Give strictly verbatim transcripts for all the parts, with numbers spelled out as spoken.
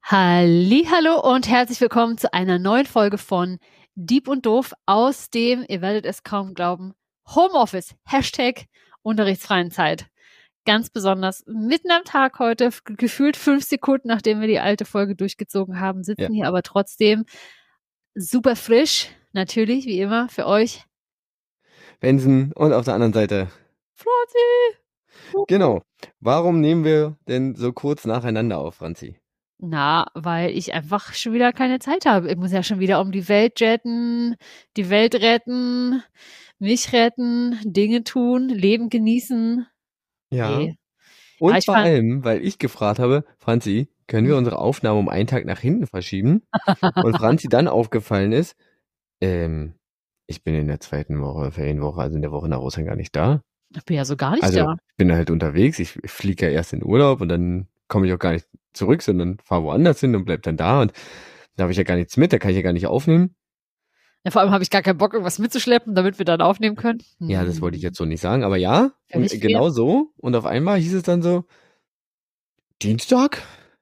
Hallihallo und herzlich willkommen zu einer neuen Folge von Dieb und Doof aus dem, ihr werdet es kaum glauben, Homeoffice, Hashtag unterrichtsfreien Zeit. Ganz besonders mitten am Tag heute, gefühlt fünf Sekunden, nachdem wir die alte Folge durchgezogen haben, sitzen ja. hier aber trotzdem super frisch, natürlich, wie immer, für euch. Benson und auf der anderen Seite Franzi! Genau. Warum nehmen wir denn so kurz nacheinander auf, Franzi? Na, weil ich einfach schon wieder keine Zeit habe. Ich muss ja schon wieder um die Welt jetten, die Welt retten, mich retten, Dinge tun, Leben genießen. Ja. Nee. Und Ja, ich vor fand- allem, weil ich gefragt habe, Franzi, können wir Hm. unsere Aufnahme um einen Tag nach hinten verschieben? Und Franzi dann aufgefallen ist, ähm, ich bin in der zweiten Woche, Ferienwoche, also in der Woche nach Ostern gar nicht da. Ich bin ja so gar nicht Also da. ich bin halt unterwegs, ich fliege ja erst in Urlaub und dann komme ich auch gar nicht zurück, sondern fahre woanders hin und bleib dann da und da habe ich ja gar nichts mit, da kann ich ja gar nicht aufnehmen. Ja, vor allem habe ich gar keinen Bock, irgendwas mitzuschleppen, damit wir dann aufnehmen können. Hm. Ja, das wollte ich jetzt so nicht sagen, aber ja, Ja, und nicht genau fair. so. Und auf einmal hieß es dann so, Dienstag?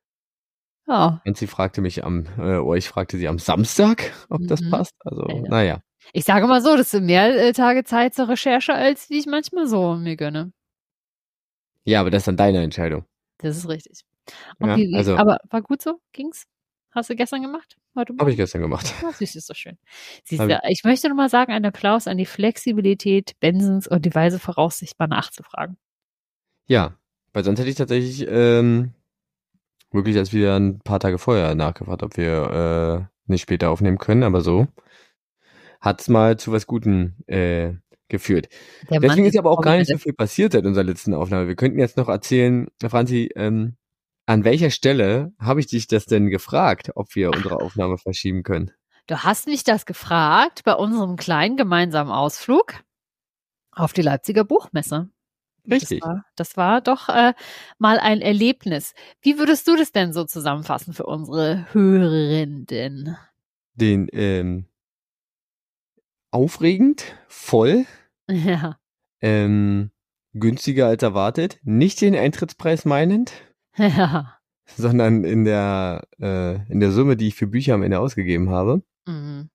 Ja. Und sie fragte mich am, äh, oder ich fragte sie am Samstag, ob das Mhm. passt. Also, Ja. naja. Ich sage mal so, das sind mehr äh, Tage Zeit zur Recherche, als wie ich manchmal so mir gönne. Ja, aber das ist dann deine Entscheidung. Das ist richtig. Und Ja, wie, wie, also, aber war gut so? Ging's? Hast du gestern gemacht? Heute Morgen? habe ich gestern gemacht. Ja, siehst du, ist doch schön. Siehst Hab du, ich möchte nur mal sagen, einen Applaus an die Flexibilität Bensons und die weise Voraussicht, mal nachzufragen. Ja, weil sonst hätte ich tatsächlich ähm, wirklich erst wieder ein paar Tage vorher nachgefragt, ob wir äh, nicht später aufnehmen können, aber so hat's mal zu was Gutem äh, geführt. Der Mann Deswegen ist ist aber auch gar nicht so vorbereitet. viel passiert seit unserer letzten Aufnahme. Wir könnten jetzt noch erzählen, Franzi, ähm, an welcher Stelle habe ich dich das denn gefragt, ob wir unsere Aufnahme verschieben können? Du hast mich das gefragt bei unserem kleinen gemeinsamen Ausflug auf die Leipziger Buchmesse. Richtig. Das war, das war doch äh, mal ein Erlebnis. Wie würdest du das denn so zusammenfassen für unsere Hörerinnen? Den ähm, aufregend, voll, Ja. ähm, günstiger als erwartet, nicht den Eintrittspreis meinend, Ja. sondern in der äh, in der Summe, die ich für Bücher am Ende ausgegeben habe. Mhm.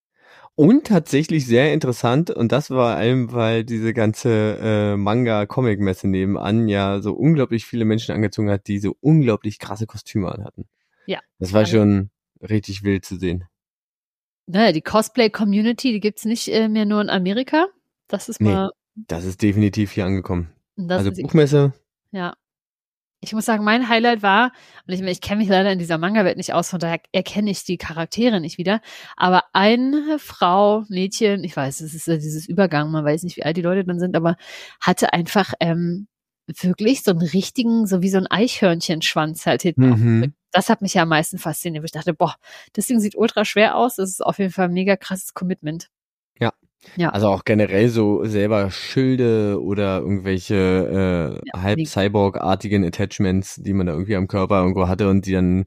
Und tatsächlich sehr interessant, und das war allem, weil diese ganze äh, Manga-Comic-Messe nebenan ja so unglaublich viele Menschen angezogen hat, die so unglaublich krasse Kostüme anhatten. Ja. Das war Also, schon richtig wild zu sehen. naja, die Cosplay-Community, die gibt's nicht äh, mehr nur in Amerika. Das ist Nee, mal, das ist definitiv hier angekommen. das Also ist, Buchmesse, ja. Ich muss sagen, mein Highlight war, und ich, ich kenne mich leider in dieser Manga-Welt nicht aus, von daher erkenne ich die Charaktere nicht wieder, aber eine Frau, Mädchen, ich weiß, es ist ja dieses Übergang, man weiß nicht, wie alt die Leute dann sind, aber hatte einfach ähm, wirklich so einen richtigen, so wie so ein Eichhörnchenschwanz halt hinten. Mhm. Das hat mich ja am meisten fasziniert, wo ich dachte, boah, das Ding sieht ultra schwer aus, das ist auf jeden Fall ein mega krasses Commitment. Ja. Ja. Also auch generell so selber Schilde oder irgendwelche äh, Ja, halb mega. Cyborg-artigen Attachments, die man da irgendwie am Körper irgendwo hatte und die dann,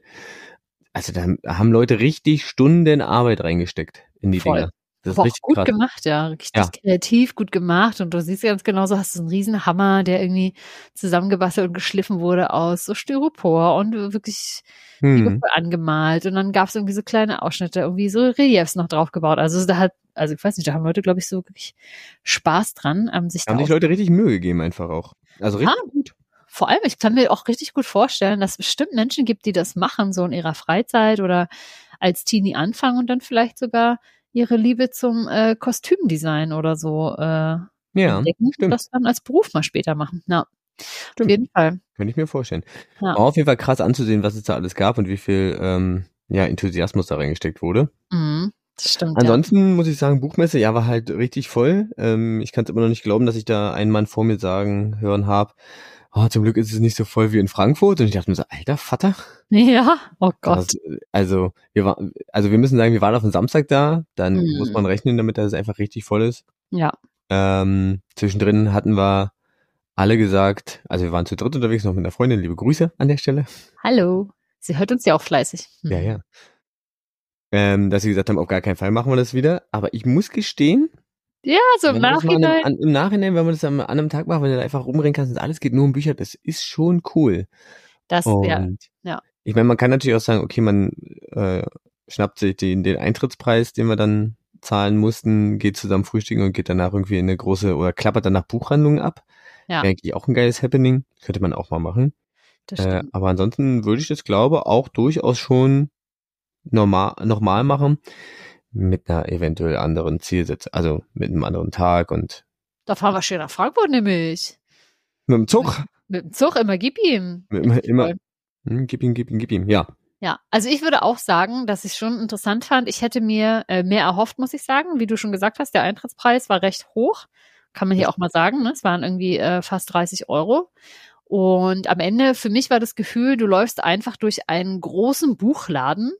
also da haben Leute richtig Stunden Arbeit reingesteckt in die Voll. Dinger. Das ist Aber auch richtig gut krass. gemacht, ja. Richtig Ja. kreativ, gut gemacht. Und du siehst ganz genau, so hast du einen riesen Hammer, der irgendwie zusammengebastelt und geschliffen wurde aus so Styropor und wirklich Hm. liebevoll angemalt. Und dann gab es irgendwie so kleine Ausschnitte, irgendwie so Reliefs noch draufgebaut. Also da hat, also ich weiß nicht, da haben Leute, glaube ich, so wirklich Spaß dran, ähm, sich Haben da sich Leute richtig Mühe gegeben einfach auch. Also Ja. richtig gut. Vor allem, ich kann mir auch richtig gut vorstellen, dass es bestimmt Menschen gibt, die das machen, so in ihrer Freizeit oder als Teenie anfangen und dann vielleicht sogar ihre Liebe zum äh, Kostümdesign oder so äh, Ja, entdecken und stimmt. das dann als Beruf mal später machen. Ja, auf Stimmt. jeden Fall. Könnte ich mir vorstellen. Ja. War auf jeden Fall krass anzusehen, was es da alles gab und wie viel ähm, ja, Enthusiasmus da reingesteckt wurde. Mhm, das stimmt, Ansonsten muss ich sagen, Buchmesse, ja, war halt richtig voll. Ähm, ich kann es immer noch nicht glauben, dass ich da einen Mann vor mir sagen hören habe, oh, zum Glück ist es nicht so voll wie in Frankfurt. Und ich dachte mir so, alter Vater. ja. Ja, oh Gott. Das, also, wir war, also wir müssen sagen, wir waren auf den Samstag da, dann Mhm. muss man rechnen damit, dass es einfach richtig voll ist. Ja. Ähm, zwischendrin hatten wir alle gesagt, also wir waren zu dritt unterwegs, noch mit einer Freundin, liebe Grüße an der Stelle. Hallo. Sie hört uns ja auch fleißig. Mhm. Ja, ja. Ähm, dass sie gesagt haben, auf gar keinen Fall machen wir das wieder. Aber ich muss gestehen, Ja, so im wenn man das mal an Nachhinein. einem, an, im Nachhinein, wenn man das an einem Tag macht, wenn du da einfach rumrennen kannst und alles geht nur um Bücher, das ist schon cool. Das, Und ja, ja. Ich meine, man kann natürlich auch sagen, okay, man äh, schnappt sich den, den Eintrittspreis, den wir dann zahlen mussten, geht zusammen frühstücken und geht danach irgendwie in eine große, oder klappert danach Buchhandlungen ab. Ja. Wäre eigentlich auch ein geiles Happening. Könnte man auch mal machen. Das Äh, stimmt. aber ansonsten würde ich das, glaube auch durchaus schon normal, nochmal machen. Mit einer eventuell anderen Zielsetzung, also mit einem anderen Tag und Da fahren wir schön nach Frankfurt nämlich. mit dem Zug. Mit dem Zug, immer gib ihm. Mit, immer, Richtig immer toll. hm, gib ihm, gib ihm, gib ihm, ja. Ja, also ich würde auch sagen, dass ich schon interessant fand. Ich hätte mir äh, mehr erhofft, muss ich sagen. Wie du schon gesagt hast, der Eintrittspreis war recht hoch. Kann man hier auch mal sagen. Ne? Es waren irgendwie äh, fast dreißig Euro. Und am Ende, für mich war das Gefühl, du läufst einfach durch einen großen Buchladen,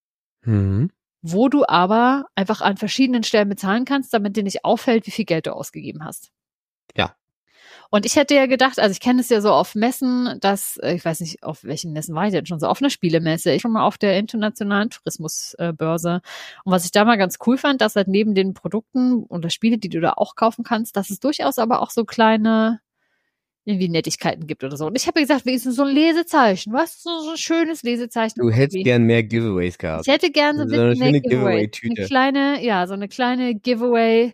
Mhm. wo du aber einfach an verschiedenen Stellen bezahlen kannst, damit dir nicht auffällt, wie viel Geld du ausgegeben hast. Ja. Und ich hätte ja gedacht, also ich kenne es ja so auf Messen, dass, äh, ich weiß nicht, auf welchen Messen war ich denn schon, so auf einer Spielemesse, ich war mal auf der internationalen Tourismusbörse. Und was ich da mal ganz cool fand, dass halt neben den Produkten oder Spiele, die du da auch kaufen kannst, dass es durchaus aber auch so kleine irgendwie Nettigkeiten gibt oder so. Und ich habe gesagt, wenigstens so ein Lesezeichen, was? So, so ein schönes Lesezeichen. Du hättest irgendwie. gern mehr Giveaways gehabt. Ich hätte gern so ein So eine bisschen mehr schöne Giveaway. Eine Giveaway-Tüte. kleine, ja, so eine kleine Giveaway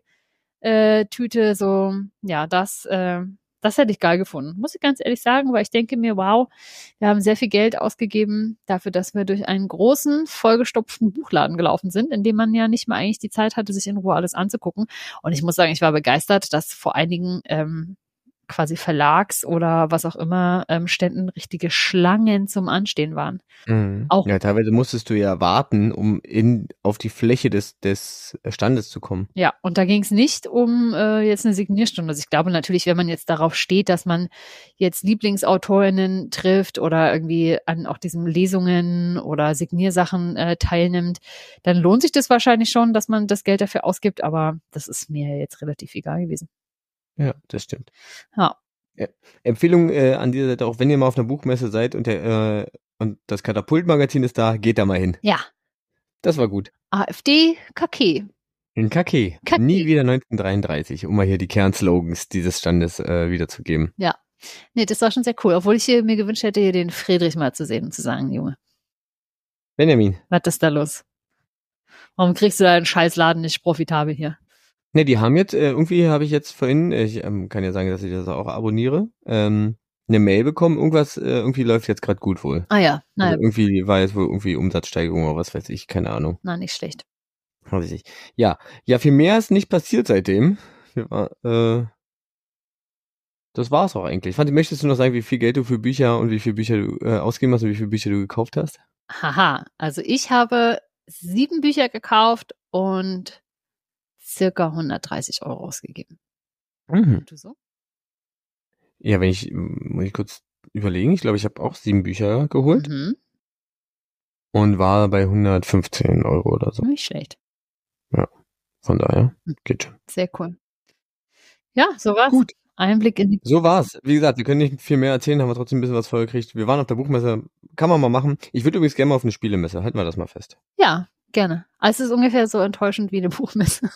äh, Tüte, so, ja, das, äh, das hätte ich geil gefunden. Muss ich ganz ehrlich sagen, weil ich denke mir, wow, wir haben sehr viel Geld ausgegeben dafür, dass wir durch einen großen, vollgestopften Buchladen gelaufen sind, in dem man ja nicht mal eigentlich die Zeit hatte, sich in Ruhe alles anzugucken. Und ich muss sagen, ich war begeistert, dass vor einigen ähm, quasi Verlags- oder was auch immer ähm, Ständen richtige Schlangen zum Anstehen waren. Mhm. Auch Ja, teilweise musstest du ja warten, um in auf die Fläche des des Standes zu kommen. Ja, und da ging es nicht um äh, jetzt eine Signierstunde. Also ich glaube natürlich, wenn man jetzt darauf steht, dass man jetzt Lieblingsautorinnen trifft oder irgendwie an auch diesen Lesungen oder Signiersachen äh, teilnimmt, dann lohnt sich das wahrscheinlich schon, dass man das Geld dafür ausgibt. Aber das ist mir jetzt relativ egal gewesen. Ja, das stimmt. Ja. Ja. Empfehlung äh, an dieser Seite, auch wenn ihr mal auf einer Buchmesse seid und der äh, und das Katapult-Magazin ist da, geht da mal hin. Ja. Das war gut. AfD, K K. In K K. K K. Nie wieder neunzehnhundertdreiunddreißig, um mal hier die Kernslogans dieses Standes äh, wiederzugeben. Ja. Nee, das war schon sehr cool. Obwohl ich hier mir gewünscht hätte, hier den Friedrich mal zu sehen und zu sagen, Junge, Benjamin. was ist da los? Warum kriegst du deinen Scheißladen nicht profitabel hier? Ne, die haben jetzt, äh, irgendwie habe ich jetzt vorhin, ich ähm, kann ja sagen, dass ich das auch abonniere, ähm, eine Mail bekommen, irgendwas, äh, irgendwie läuft jetzt gerade gut wohl. Ah ja, naja, Also irgendwie war jetzt wohl irgendwie Umsatzsteigerung oder was weiß ich, keine Ahnung. na, nicht schlecht. Weiß ich. Ja, ja, viel mehr ist nicht passiert seitdem. Wir war, äh, das war's auch eigentlich. Fand, möchtest du noch sagen, wie viel Geld du für Bücher und wie viele Bücher du äh, ausgegeben hast und wie viele Bücher du gekauft hast? Haha, also ich habe sieben Bücher gekauft und circa hundertdreißig Euro ausgegeben. Mhm. Und du so? Ja, wenn ich, muss ich kurz überlegen, ich glaube, ich habe auch sieben Bücher geholt Mhm, und war bei hundertfünfzehn Euro oder so. nicht schlecht. Von daher, Hm. geht schon. Sehr cool. Ja, so war's. Gut. Einblick in die. So war's. Wie gesagt, wir können nicht viel mehr erzählen, haben wir trotzdem ein bisschen was vorgekriegt. Wir waren auf der Buchmesse, kann man mal machen. Ich würde übrigens gerne mal auf eine Spielemesse, halten wir das mal fest. Ja, gerne. Also es ist ungefähr so enttäuschend wie eine Buchmesse.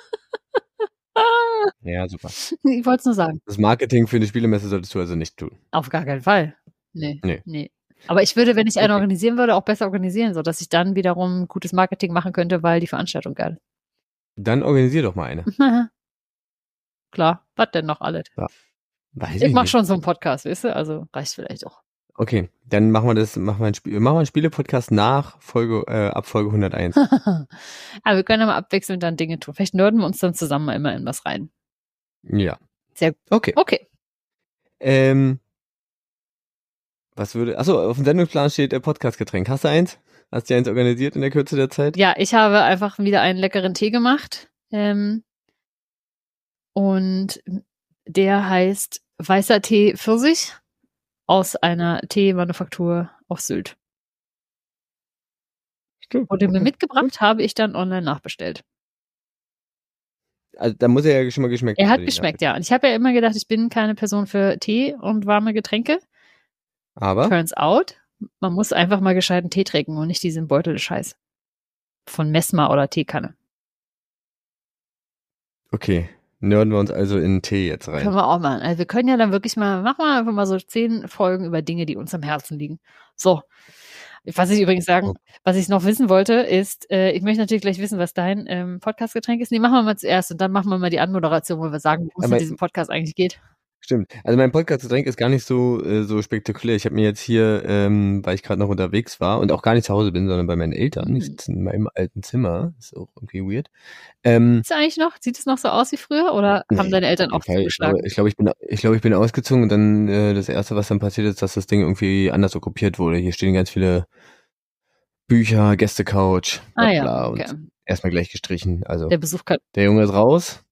Ja, super. Ich wollte es nur sagen. Das Marketing für eine Spielemesse solltest du also nicht tun. Auf gar keinen Fall. Nee, Nee. nee. Aber ich würde, wenn ich eine Okay. organisieren würde, auch besser organisieren, sodass ich dann wiederum gutes Marketing machen könnte, weil die Veranstaltung geil ist. Dann organisier doch mal eine. Klar, was denn noch alles? Weiß Ich ich mach nicht. schon so einen Podcast, weißt du? Also reicht vielleicht auch. Okay, dann machen wir das, machen wir ein Spiel, machen wir einen Spiele-Podcast nach Folge, äh, ab Folge hunderteins. Aber wir können ja mal abwechselnd dann Dinge tun. Vielleicht nörden wir uns dann zusammen mal immer in was rein. Ja. Sehr gut. Okay. Okay. Ähm, was würde, achso, auf dem Sendungsplan steht äh, Podcast-Getränk. Hast du eins? Hast du eins organisiert in der Kürze der Zeit? Ja, ich habe einfach wieder einen leckeren Tee gemacht. Ähm, und der heißt Weißer Tee Pfirsich aus einer Teemanufaktur auf Sylt. Stimmt. Und den mir Okay. mitgebracht habe ich dann online nachbestellt. Also da muss er ja schon mal geschmeckt Er haben, hat den geschmeckt, Nachricht. ja. Und ich habe ja immer gedacht, ich bin keine Person für Tee und warme Getränke. Aber, Turns out, man muss einfach mal gescheiten Tee trinken und nicht diesen Beutel-Scheiß. Von Messmer oder Teekanne. okay. nörden wir uns also in den Tee jetzt rein. Können wir auch machen. Also wir können ja dann wirklich mal, machen wir einfach mal so zehn Folgen über Dinge, die uns am Herzen liegen. So. Was ich übrigens sagen, Okay. was ich noch wissen wollte, ist, äh, ich möchte natürlich gleich wissen, was dein ähm, Podcast-Getränk ist. Nee, machen wir mal zuerst und dann machen wir mal die Anmoderation, wo wir sagen, worum es in Aber- diesem Podcast eigentlich geht. Stimmt. Also mein Podcast-Getränk ist gar nicht so äh, so spektakulär. Ich habe mir jetzt hier, ähm, weil ich gerade noch unterwegs war und auch gar nicht zu Hause bin, sondern bei meinen Eltern. Mhm. Ich sitze in meinem alten Zimmer. Ist auch irgendwie weird. Ähm, Ist es eigentlich noch? Sieht es noch so aus wie früher oder haben Nee, deine Eltern auf auch jeden Fall. Ich zugeschlagen? glaube, ich, glaub, ich, bin, ich, glaub, ich bin ausgezogen und dann äh, das Erste, was dann passiert ist, dass das Ding irgendwie anders okkupiert wurde. Hier stehen ganz viele Bücher, Gästecouch, bla Ah ja, bla okay. und erstmal gleich gestrichen. Also Der Besuch kann der Junge ist raus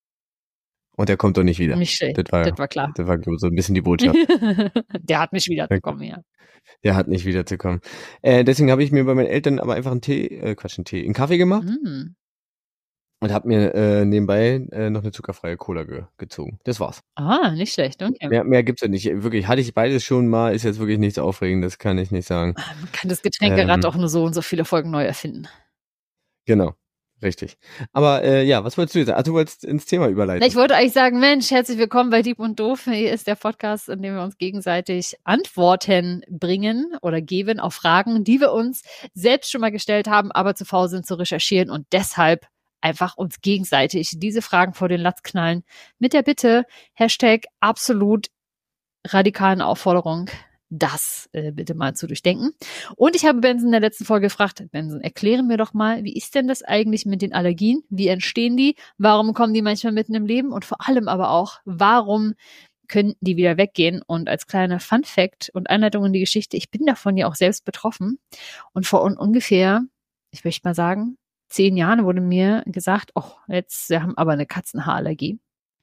und der kommt doch nicht wieder. nicht schlecht. Das war, Das war klar. das war so ein bisschen die Botschaft. Der hat nicht wiederzukommen, ja. Der hat nicht wiederzukommen. Äh, deswegen habe ich mir bei meinen Eltern aber einfach einen Tee, äh, Quatsch, einen Tee, einen Kaffee gemacht Mm. und habe mir äh, nebenbei äh, noch eine zuckerfreie Cola ge gezogen. Das war's. Ah, nicht schlecht. Okay. Mehr, mehr gibt's ja nicht. Wirklich, hatte ich beides schon mal, ist jetzt wirklich nichts Aufregendes, kann ich nicht sagen. Man kann das Getränkerad Ähm. auch nur so und so viele Folgen neu erfinden. Genau, richtig. Aber äh, ja, was wolltest du jetzt sagen? Ach, du wolltest ins Thema überleiten. Na, ich wollte eigentlich sagen, Mensch, herzlich willkommen bei Dieb und Doof. Hier ist der Podcast, in dem wir uns gegenseitig Antworten bringen oder geben auf Fragen, die wir uns selbst schon mal gestellt haben, aber zu faul sind zu recherchieren und deshalb einfach uns gegenseitig diese Fragen vor den Latz knallen. Mit der Bitte, Hashtag absolut radikalen Aufforderung, das äh, bitte mal zu durchdenken. Und ich habe Benson in der letzten Folge gefragt, Benson, erklären mir doch mal, wie ist denn das eigentlich mit den Allergien? Wie entstehen die? Warum kommen die manchmal mitten im Leben? Und vor allem aber auch, warum können die wieder weggehen? Und als kleiner Fun-Fact und Einleitung in die Geschichte, ich bin davon ja auch selbst betroffen. Und vor un- ungefähr, ich möchte mal sagen, zehn Jahren wurde mir gesagt, oh, jetzt, wir haben aber eine Katzenhaarallergie.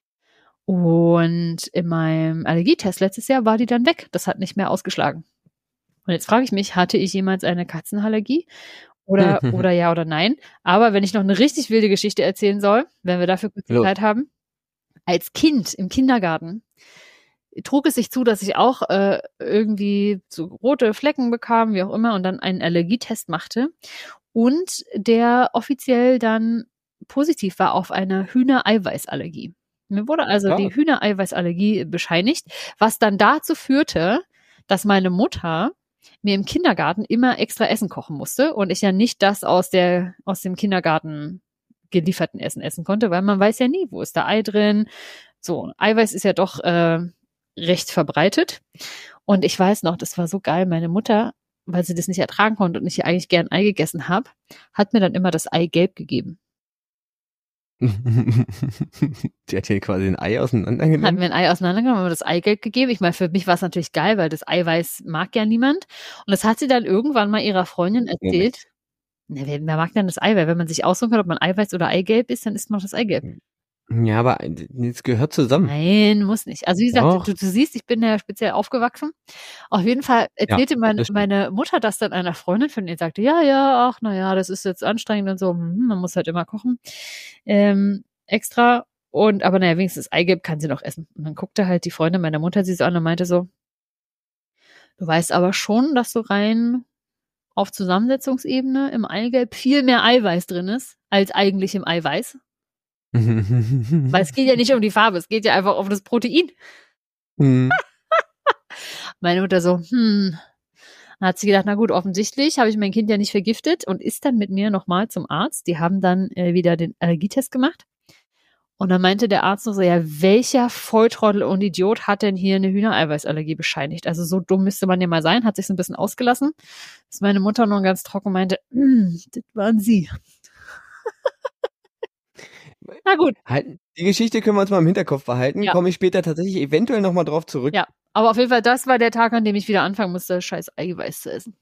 Und in meinem Allergietest letztes Jahr war die dann weg. Das hat nicht mehr ausgeschlagen. Und jetzt frage ich mich, hatte ich jemals eine Katzenallergie? Oder, oder ja oder nein? Aber wenn ich noch eine richtig wilde Geschichte erzählen soll, wenn wir dafür kurz Los. Zeit haben. Als Kind im Kindergarten trug es sich zu, dass ich auch äh, irgendwie so rote Flecken bekam, wie auch immer, und dann einen Allergietest machte. Und der offiziell dann positiv war auf eine Hühnereiweißallergie. Mir wurde also Ah. die Hühnereiweißallergie bescheinigt, was dann dazu führte, dass meine Mutter mir im Kindergarten immer extra Essen kochen musste und ich ja nicht das aus der aus dem Kindergarten gelieferten Essen essen konnte, weil man weiß ja nie, wo ist da Ei drin. So, Eiweiß ist ja doch äh, recht verbreitet. Und ich weiß noch, das war so geil, meine Mutter, weil sie das nicht ertragen konnte und ich eigentlich gern Ei gegessen habe, hat mir dann immer das Eigelb gegeben. Die hat hier quasi ein Ei Hat auseinandergenommen. mir ein Ei auseinandergenommen und mir das Eigelb gegeben. Ich meine, für mich war es natürlich geil, weil das Eiweiß mag ja niemand. Und das hat sie dann irgendwann mal ihrer Freundin erzählt. Na, wer, wer mag denn das Eiweiß? Wenn man sich aussuchen kann, ob man Eiweiß oder Eigelb ist, dann isst man auch das Eigelb. Ja, aber es gehört zusammen. Nein, muss nicht. Also wie gesagt, Doch. du, du siehst, ich bin ja speziell aufgewachsen. Auf jeden Fall erzählte Ja, meine, das stimmt. meine Mutter das dann einer Freundin von ihr, sagte, ja, ja, ach, naja, das ist jetzt anstrengend und so, hm, man muss halt immer kochen. Ähm, extra. Und, aber naja, wenigstens Eigelb kann sie noch essen. Und dann guckte halt die Freundin meiner Mutter sie so an und meinte so, du weißt aber schon, dass so rein auf Zusammensetzungsebene im Eigelb viel mehr Eiweiß drin ist, als eigentlich im Eiweiß. Weil es geht ja nicht um die Farbe, es geht ja einfach um das Protein. Hm. Meine Mutter so, hm. Dann hat sie gedacht, na gut, offensichtlich habe ich mein Kind ja nicht vergiftet und ist dann mit mir nochmal zum Arzt. Die haben dann äh, wieder den Allergietest gemacht. Und dann meinte der Arzt nur so, ja, welcher Volltrottel und Idiot hat denn hier eine Hühnereiweißallergie bescheinigt? Also so dumm müsste man ja mal sein, hat sich so ein bisschen ausgelassen. Dass meine Mutter nur ganz trocken meinte, hm, das waren sie. Na gut. Halt, die Geschichte können wir uns mal im Hinterkopf behalten. Ja. Komme ich später tatsächlich eventuell nochmal drauf zurück. Ja, aber auf jeden Fall, das war der Tag, an dem ich wieder anfangen musste, scheiß Eiweiß zu essen.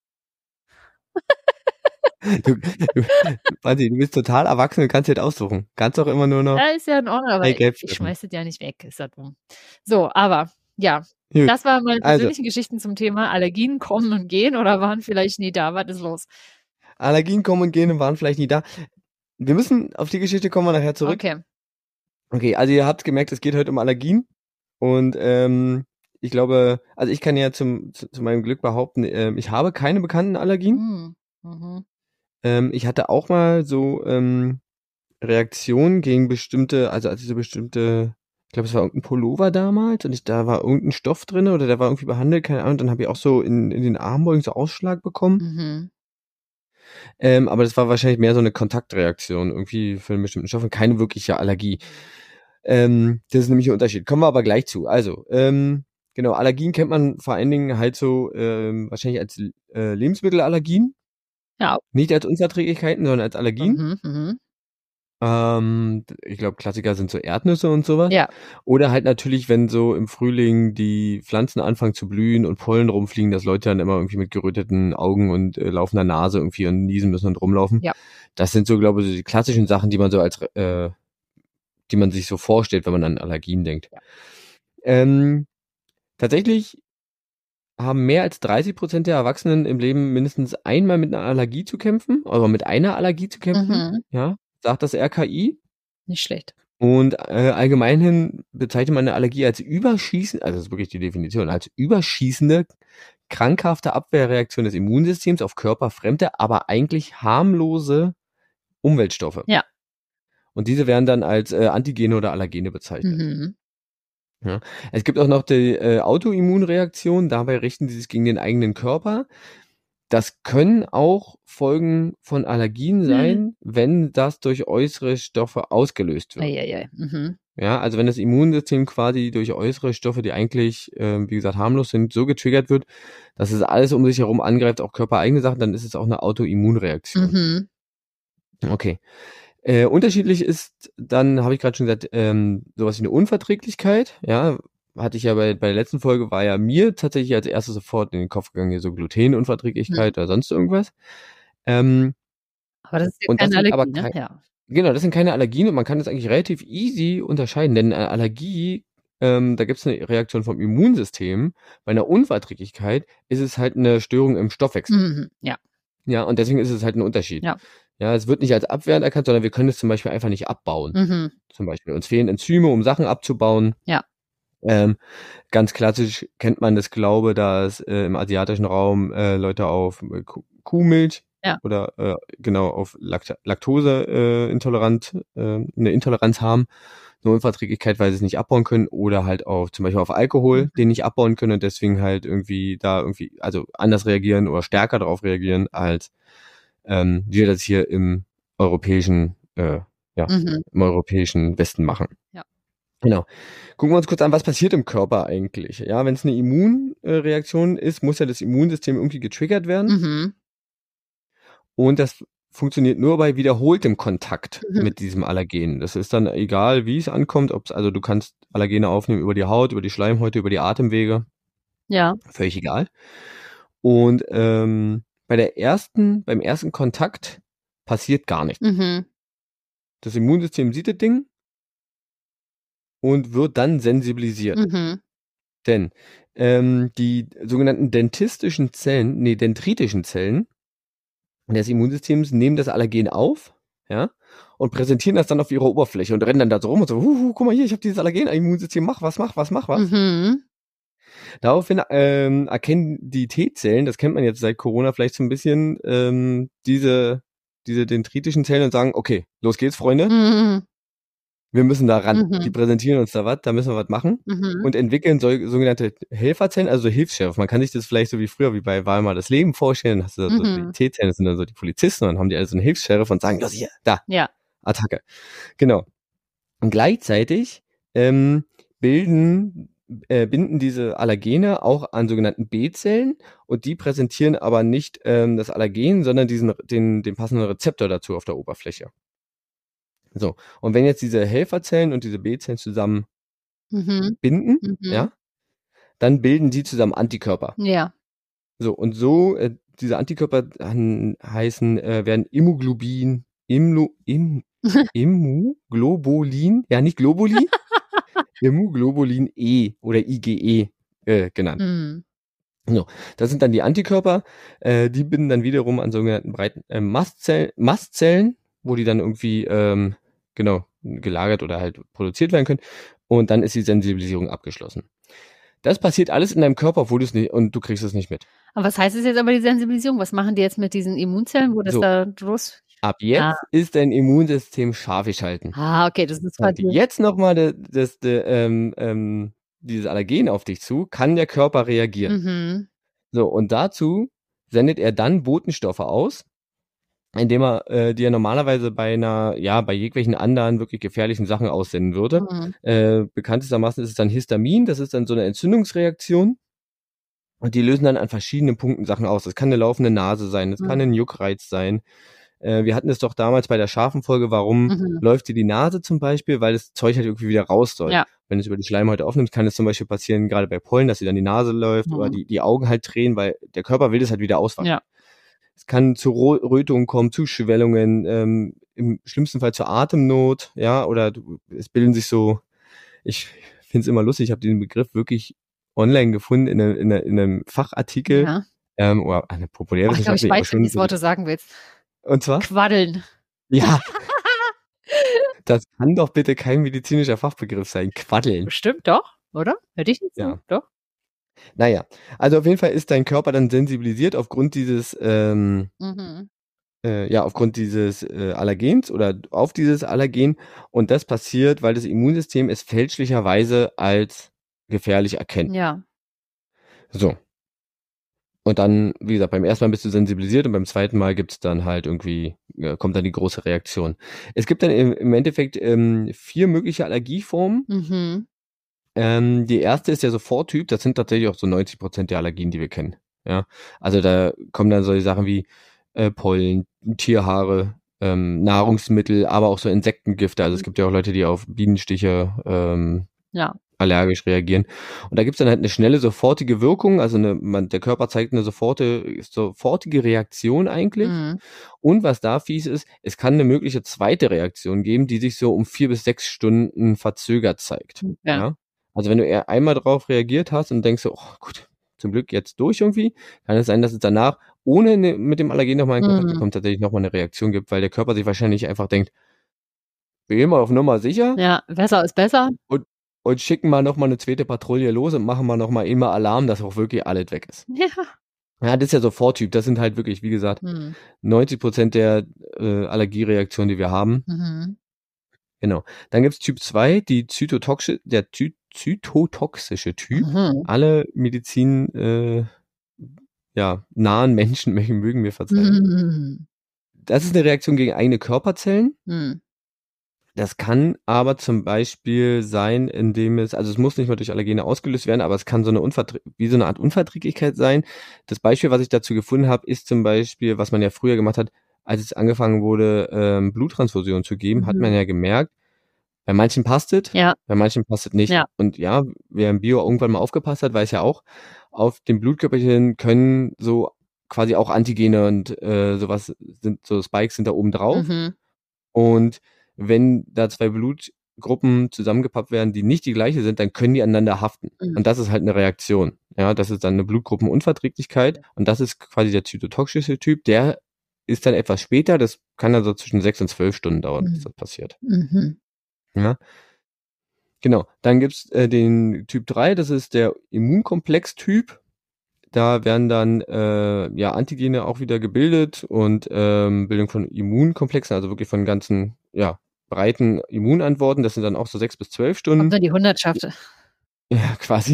Du, du, Franzi, du bist total erwachsen und kannst dir das aussuchen. Kannst auch immer nur noch. Ja, ist ja in Ordnung, aber ich, Eigelb ich essen. schmeiß das ja nicht weg, ist ja dumm. So, aber ja, Gut. das waren meine Also. persönlichen Geschichten zum Thema Allergien kommen und gehen oder waren vielleicht nie da. Was ist los? Allergien kommen und gehen und waren vielleicht nie da. Wir müssen auf die Geschichte kommen wir nachher zurück. Okay. Okay, also ihr habt gemerkt, es geht heute um Allergien. Und ähm, ich glaube, also ich kann ja zum, zu, zu meinem Glück behaupten, ähm, ich habe keine bekannten Allergien. Hm. Mhm. Ähm, ich hatte auch mal so ähm, Reaktion gegen bestimmte, also als diese bestimmte, ich glaube, es war irgendein Pullover damals und ich, da war irgendein Stoff drin oder der war irgendwie behandelt, keine Ahnung, dann habe ich auch so in, in den Armbeugen so Ausschlag bekommen. Mhm. Ähm, aber das war wahrscheinlich mehr so eine Kontaktreaktion irgendwie für einen bestimmten Stoff und keine wirkliche Allergie. Ähm, das ist nämlich ein Unterschied. Kommen wir aber gleich zu. Also, ähm, genau, Allergien kennt man vor allen Dingen halt so ähm, wahrscheinlich als äh, Lebensmittelallergien. Ja. Nicht als Unverträglichkeiten, sondern als Allergien. Mhm, mhm. Ähm, ich glaube, Klassiker sind so Erdnüsse und sowas. Ja. Oder halt natürlich, wenn so im Frühling die Pflanzen anfangen zu blühen und Pollen rumfliegen, dass Leute dann immer irgendwie mit geröteten Augen und äh, laufender Nase irgendwie und niesen müssen und rumlaufen. Ja. Das sind so, glaube ich, so die klassischen Sachen, die man so als, äh, die man sich so vorstellt, wenn man an Allergien denkt. Ja. Ähm, tatsächlich haben mehr als dreißig Prozent der Erwachsenen im Leben mindestens einmal mit einer Allergie zu kämpfen, oder mit einer Allergie zu kämpfen, Mhm. ja, sagt das R K I. Nicht schlecht. Und äh, allgemein hin bezeichnet man eine Allergie als überschießende, also das ist wirklich die Definition, als überschießende, krankhafte Abwehrreaktion des Immunsystems auf körperfremde, aber eigentlich harmlose Umweltstoffe. Ja. Und diese werden dann als äh, Antigene oder Allergene bezeichnet. Mhm. Ja. Es gibt auch noch die äh, Autoimmunreaktion, dabei richten sie sich gegen den eigenen Körper. Das können auch Folgen von Allergien sein, Mhm. wenn das durch äußere Stoffe ausgelöst wird. Eieiei. Mhm. Ja, also wenn das Immunsystem quasi durch äußere Stoffe, die eigentlich, äh, wie gesagt, harmlos sind, so getriggert wird, dass es alles um sich herum angreift, auch körpereigene Sachen, dann ist es auch eine Autoimmunreaktion. Mhm. Okay. Äh, unterschiedlich ist dann, habe ich gerade schon gesagt, ähm, sowas wie eine Unverträglichkeit, ja, hatte ich ja bei, bei der letzten Folge, war ja mir tatsächlich als erstes sofort in den Kopf gegangen, hier so Glutenunverträglichkeit Mhm. oder sonst irgendwas. Ähm, Aber das ist ja und das keine sind Allergie, aber ne? kein, Ja. genau, das sind keine Allergien und man kann das eigentlich relativ easy unterscheiden, denn eine Allergie, ähm, da gibt es eine Reaktion vom Immunsystem. Bei einer Unverträglichkeit ist es halt eine Störung im Stoffwechsel. Mhm. Ja. Ja, und deswegen ist es halt ein Unterschied. Ja. Ja, es wird nicht als abwehrend erkannt, sondern wir können es zum Beispiel einfach nicht abbauen. Mhm. Zum Beispiel, uns fehlen Enzyme, um Sachen abzubauen. Ja. Ähm, ganz klassisch kennt man das Glaube, dass äh, im asiatischen Raum äh, Leute auf äh, Kuh- Kuhmilch Ja. oder äh, genau auf Lakt Laktose äh, intolerant äh, eine Intoleranz haben, eine Unverträglichkeit, weil sie es nicht abbauen können, oder halt auf zum Beispiel auf Alkohol, Mhm. den nicht abbauen können und deswegen halt irgendwie da irgendwie also anders reagieren oder stärker darauf reagieren als ähm, wir das hier im europäischen äh, ja Mhm. im europäischen Westen machen. Ja. Genau. Gucken wir uns kurz an, was passiert im Körper eigentlich. Ja, wenn es eine Immunreaktion ist, muss ja das Immunsystem irgendwie getriggert werden. Mhm. Und das funktioniert nur bei wiederholtem Kontakt Mhm. mit diesem Allergen. Das ist dann egal, wie es ankommt. Ob's, also du kannst Allergene aufnehmen über die Haut, über die Schleimhäute, über die Atemwege. Ja. Völlig egal. Und ähm, bei der ersten, beim ersten Kontakt passiert gar nichts. Mhm. Das Immunsystem sieht das Ding und wird dann sensibilisiert. Mhm. Denn ähm, die sogenannten dentistischen Zellen, nee, dendritischen Zellen des Immunsystems nehmen das Allergen auf, ja, und präsentieren das dann auf ihrer Oberfläche und rennen dann da so rum und so, huhu, guck mal hier, ich habe dieses Allergen, Immunsystem, mach was, mach was, mach was. Mhm. Daraufhin ähm, erkennen die T-Zellen, das kennt man jetzt seit Corona vielleicht so ein bisschen, ähm, diese, diese dendritischen Zellen und sagen, okay, los geht's, Freunde. Mhm. Wir müssen da ran. Mhm. Die präsentieren uns da was, da müssen wir was machen. Mhm. Und entwickeln so, sogenannte Helferzellen, also Hilfssheriff. Man kann sich das vielleicht so wie früher, wie bei Wahl mal das Leben vorstellen. Dann hast du so die Mhm. T-Zellen, das sind dann so die Polizisten, und dann haben die also einen Hilfssheriff und sagen, los hier, da, Ja. Attacke. Genau. Und gleichzeitig ähm, bilden, äh, binden diese Allergene auch an sogenannten B-Zellen, und die präsentieren aber nicht ähm, das Allergen, sondern diesen, den, den passenden Rezeptor dazu auf der Oberfläche. So, und wenn jetzt diese Helferzellen und diese B-Zellen zusammen Mhm. binden, Mhm. ja, dann bilden die zusammen Antikörper. Ja. So, und so, äh, diese Antikörper han- heißen, äh, werden Immuglobin, Imlo, Im, Immuglobulin, ja, nicht Globuli, Immuglobulin E oder I G E äh, genannt. Mhm. So, das sind dann die Antikörper, äh, die binden dann wiederum an sogenannten breiten äh, Mastzellen, Mastzellen, wo die dann irgendwie, ähm, genau, gelagert oder halt produziert werden können. Und dann ist die Sensibilisierung abgeschlossen. Das passiert alles in deinem Körper, obwohl du es nicht, und du kriegst es nicht mit. Aber was heißt es jetzt aber, die Sensibilisierung? Was machen die jetzt mit diesen Immunzellen, wo das So. da los Ab Ah. jetzt ist dein Immunsystem scharf geschalten. Ah, okay, das ist Kommt quasi jetzt noch mal de das de ähm, ähm, dieses Allergen auf dich zu, kann der Körper reagieren. Mhm. So, und dazu sendet er dann Botenstoffe aus, indem er, äh, die er normalerweise bei einer, ja, bei jeglichen anderen wirklich gefährlichen Sachen aussenden würde. Mhm. Äh, bekanntestermaßen ist es dann Histamin, das ist dann so eine Entzündungsreaktion. Und die lösen dann an verschiedenen Punkten Sachen aus. Das kann eine laufende Nase sein, das kann Mhm. ein Juckreiz sein. Äh, wir hatten es doch damals bei der scharfen Folge, warum Mhm. läuft dir die Nase zum Beispiel, weil das Zeug halt irgendwie wieder raus soll. Ja. Wenn du es über die Schleimhäute aufnimmst, kann es zum Beispiel passieren, gerade bei Pollen, dass dir dann die Nase läuft oder Mhm. die, die Augen halt drehen, weil der Körper will das halt wieder auswaschen. Ja. Es kann zu Ro- Rötungen kommen, zu Schwellungen, ähm, im schlimmsten Fall zur Atemnot, ja, oder du, es bilden sich so, ich finde es immer lustig, ich habe diesen Begriff wirklich online gefunden in, eine, in, eine, in einem Fachartikel, Ja. ähm, oder eine Oh, ich glaube, Populärwissenschaft, ich aber weiß, schon. welches Wort du sagen willst. Und zwar? Quaddeln. Ja. Das kann doch bitte kein medizinischer Fachbegriff sein. Quaddeln. Bestimmt doch, oder? Hätte ich nicht so. Ja. Doch. Naja, also auf jeden Fall ist dein Körper dann sensibilisiert aufgrund dieses, ähm, Mhm. äh, ja, aufgrund dieses äh, Allergens oder auf dieses Allergen. Und das passiert, weil das Immunsystem es fälschlicherweise als gefährlich erkennt. Ja. So. Und dann, wie gesagt, beim ersten Mal bist du sensibilisiert und beim zweiten Mal gibt's dann halt irgendwie, äh, kommt dann die große Reaktion. Es gibt dann im, im Endeffekt ähm, vier mögliche Allergieformen. Mhm. Ähm, die erste ist der Soforttyp, das sind tatsächlich auch so neunzig Prozent der Allergien, die wir kennen. Ja, also da kommen dann solche Sachen wie äh, Pollen, Tierhaare, ähm, Nahrungsmittel, aber auch so Insektengifte. Also es gibt ja auch Leute, die auf Bienenstiche ähm, Ja. allergisch reagieren. Und da gibt's dann halt eine schnelle, sofortige Wirkung. Also eine, man, der Körper zeigt eine soforte, sofortige Reaktion eigentlich. Mhm. Und was da fies ist, es kann eine mögliche zweite Reaktion geben, die sich so um vier bis sechs Stunden verzögert zeigt. Ja. Ja. Also wenn du eher einmal drauf reagiert hast und denkst so, oh gut, zum Glück jetzt durch irgendwie, kann es sein, dass es danach, ohne ne, mit dem Allergen nochmal in Kontakt zu Mhm. kommen, tatsächlich nochmal eine Reaktion gibt, weil der Körper sich wahrscheinlich einfach denkt, wir gehen mal auf Nummer sicher Ja, besser ist besser. und, und schicken mal nochmal eine zweite Patrouille los und machen mal nochmal immer Alarm, dass auch wirklich alles weg ist. Ja. Ja, das ist ja so Vortyp. Das sind halt wirklich, wie gesagt, Mhm. neunzig Prozent der äh, Allergiereaktionen, die wir haben. Mhm. Genau. Dann gibt's Typ zwei, die zytotoxische, der Zy zytotoxische Typ. Mhm. Alle Medizin, äh, ja, nahen Menschen mögen, mögen mir verzeihen. Mhm. Das ist eine Reaktion gegen eigene Körperzellen. Mhm. Das kann aber zum Beispiel sein, indem es, also es muss nicht mal durch Allergene ausgelöst werden, aber es kann so eine Unverträ- wie so eine Art Unverträglichkeit sein. Das Beispiel, was ich dazu gefunden habe, ist zum Beispiel, was man ja früher gemacht hat, als es angefangen wurde, ähm, Bluttransfusionen zu geben, hat man Mhm. ja gemerkt, bei manchen passt es, Ja. bei manchen passt es nicht. Ja. Und ja, wer im Bio irgendwann mal aufgepasst hat, weiß ja auch, auf den Blutkörperchen können so quasi auch Antigene und äh, sowas sind, so Spikes sind da oben drauf. Mhm. Und wenn da zwei Blutgruppen zusammengepappt werden, die nicht die gleiche sind, dann können die aneinander haften. Mhm. Und das ist halt eine Reaktion. Ja, das ist dann eine Blutgruppenunverträglichkeit. Und das ist quasi der zytotoxische Typ. Der ist dann etwas später. Das kann also zwischen sechs und zwölf Stunden dauern, bis Mhm. das passiert. Mhm. Ja. Genau. Dann gibt's äh, den Typ drei. Das ist der Immunkomplex-Typ. Da werden dann äh, ja Antigene auch wieder gebildet und ähm, Bildung von Immunkomplexen, also wirklich von ganzen, ja, breiten Immunantworten. Das sind dann auch so sechs bis zwölf Kommt Stunden. dann die Hundertschaft. Ja, quasi.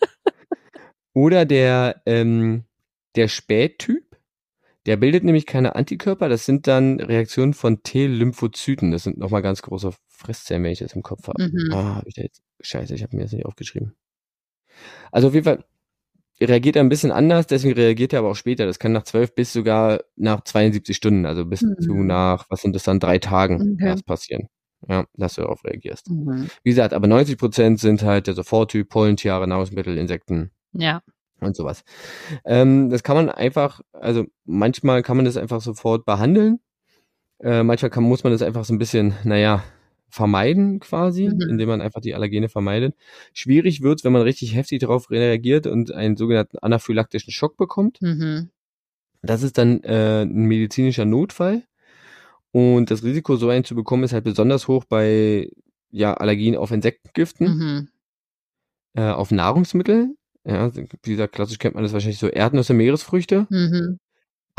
Oder der, ähm, der Spättyp, der bildet nämlich keine Antikörper. Das sind dann Reaktionen von T-Lymphozyten. Das sind nochmal ganz große Fresszellen, wenn ich das im Kopf habe. Mhm. Ah, hab ich da jetzt, scheiße, ich habe mir das nicht aufgeschrieben. Also auf jeden Fall reagiert er ein bisschen anders, deswegen reagiert er aber auch später. Das kann nach zwölf bis sogar nach zweiundsiebzig Stunden, also bis Mhm. zu nach, was sind das dann, drei Tagen Okay. erst passieren. Ja, dass du darauf reagierst. Mhm. Wie gesagt, aber neunzig Prozent sind halt der Soforttyp, Pollen, Tiere, Nahrungsmittel, Insekten Ja. und sowas. Ähm, das kann man einfach, also manchmal kann man das einfach sofort behandeln. Äh, manchmal kann, muss man das einfach so ein bisschen, naja, vermeiden quasi, Mhm. indem man einfach die Allergene vermeidet. Schwierig wird's, wenn man richtig heftig darauf reagiert und einen sogenannten anaphylaktischen Schock bekommt. Mhm. Das ist dann äh, ein medizinischer Notfall. Und das Risiko, so einen zu bekommen, ist halt besonders hoch bei ja, Allergien auf Insektengiften, Mhm. äh, auf Nahrungsmittel. Ja, wie gesagt, klassisch kennt man das wahrscheinlich so Erdnüsse, Meeresfrüchte. Mhm.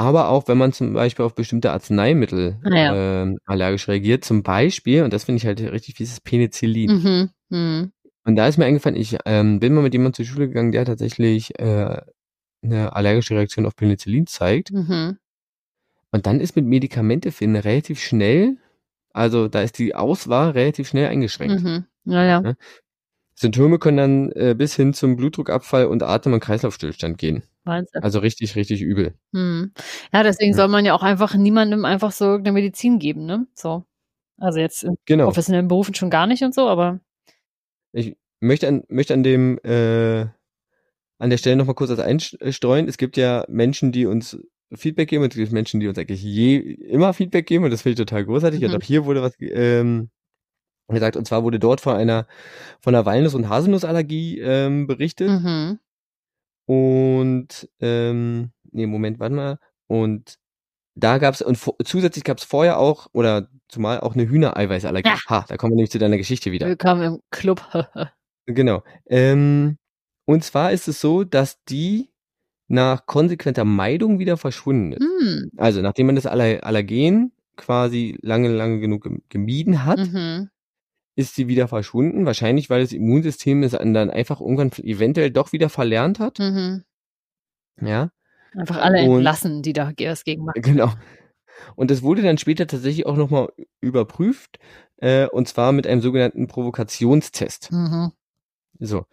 aber auch, wenn man zum Beispiel auf bestimmte Arzneimittel Ah ja. ähm, allergisch reagiert. Zum Beispiel, und das finde ich halt richtig fies, ist Penicillin. Mhm. Mhm. Und da ist mir eingefallen, ich ähm, bin mal mit jemandem zur Schule gegangen, der tatsächlich äh, eine allergische Reaktion auf Penicillin zeigt. Mhm. Und dann ist mit Medikamente finden relativ schnell, also da ist die Auswahl relativ schnell eingeschränkt. Mhm. Ja, ja. Ne? Symptome können dann äh, bis hin zum Blutdruckabfall und Atem- und Kreislaufstillstand gehen. Wahnsinn. Also richtig, richtig übel. Mhm. Ja, deswegen Ja. soll man ja auch einfach niemandem einfach so irgendeine Medizin geben, ne? So. Also jetzt in Genau. professionellen Berufen schon gar nicht und so, aber Ich möchte an, möchte an dem äh, an der Stelle nochmal kurz was einstreuen. Es gibt ja Menschen, die uns Feedback geben, und es gibt Menschen, die uns eigentlich je immer Feedback geben, und das finde ich total großartig. Mhm. Und auch hier wurde was ähm, gesagt, und zwar wurde dort von einer von einer Walnuss- und Haselnussallergie ähm, berichtet. Mhm. Und ähm, nee, Moment, warte mal. Und da gab's und vo- zusätzlich gab's vorher auch, oder zumal auch eine Hühnereiweißallergie. Ja. Ha, da kommen wir nämlich zu deiner Geschichte wieder. Willkommen im Club. Genau. Ähm, und zwar ist es so, dass die nach konsequenter Meidung wieder verschwunden ist. Hm. Also nachdem man das Aller Allergen quasi lange, lange genug gem- gemieden hat, Mhm. ist sie wieder verschwunden. Wahrscheinlich, weil das Immunsystem es dann einfach irgendwann eventuell doch wieder verlernt hat. Mhm. Ja. Einfach alle Und entlassen, die da was gegen machen. genau. Und das wurde dann später tatsächlich auch nochmal überprüft, äh, und zwar mit einem sogenannten Provokationstest. Mhm. So.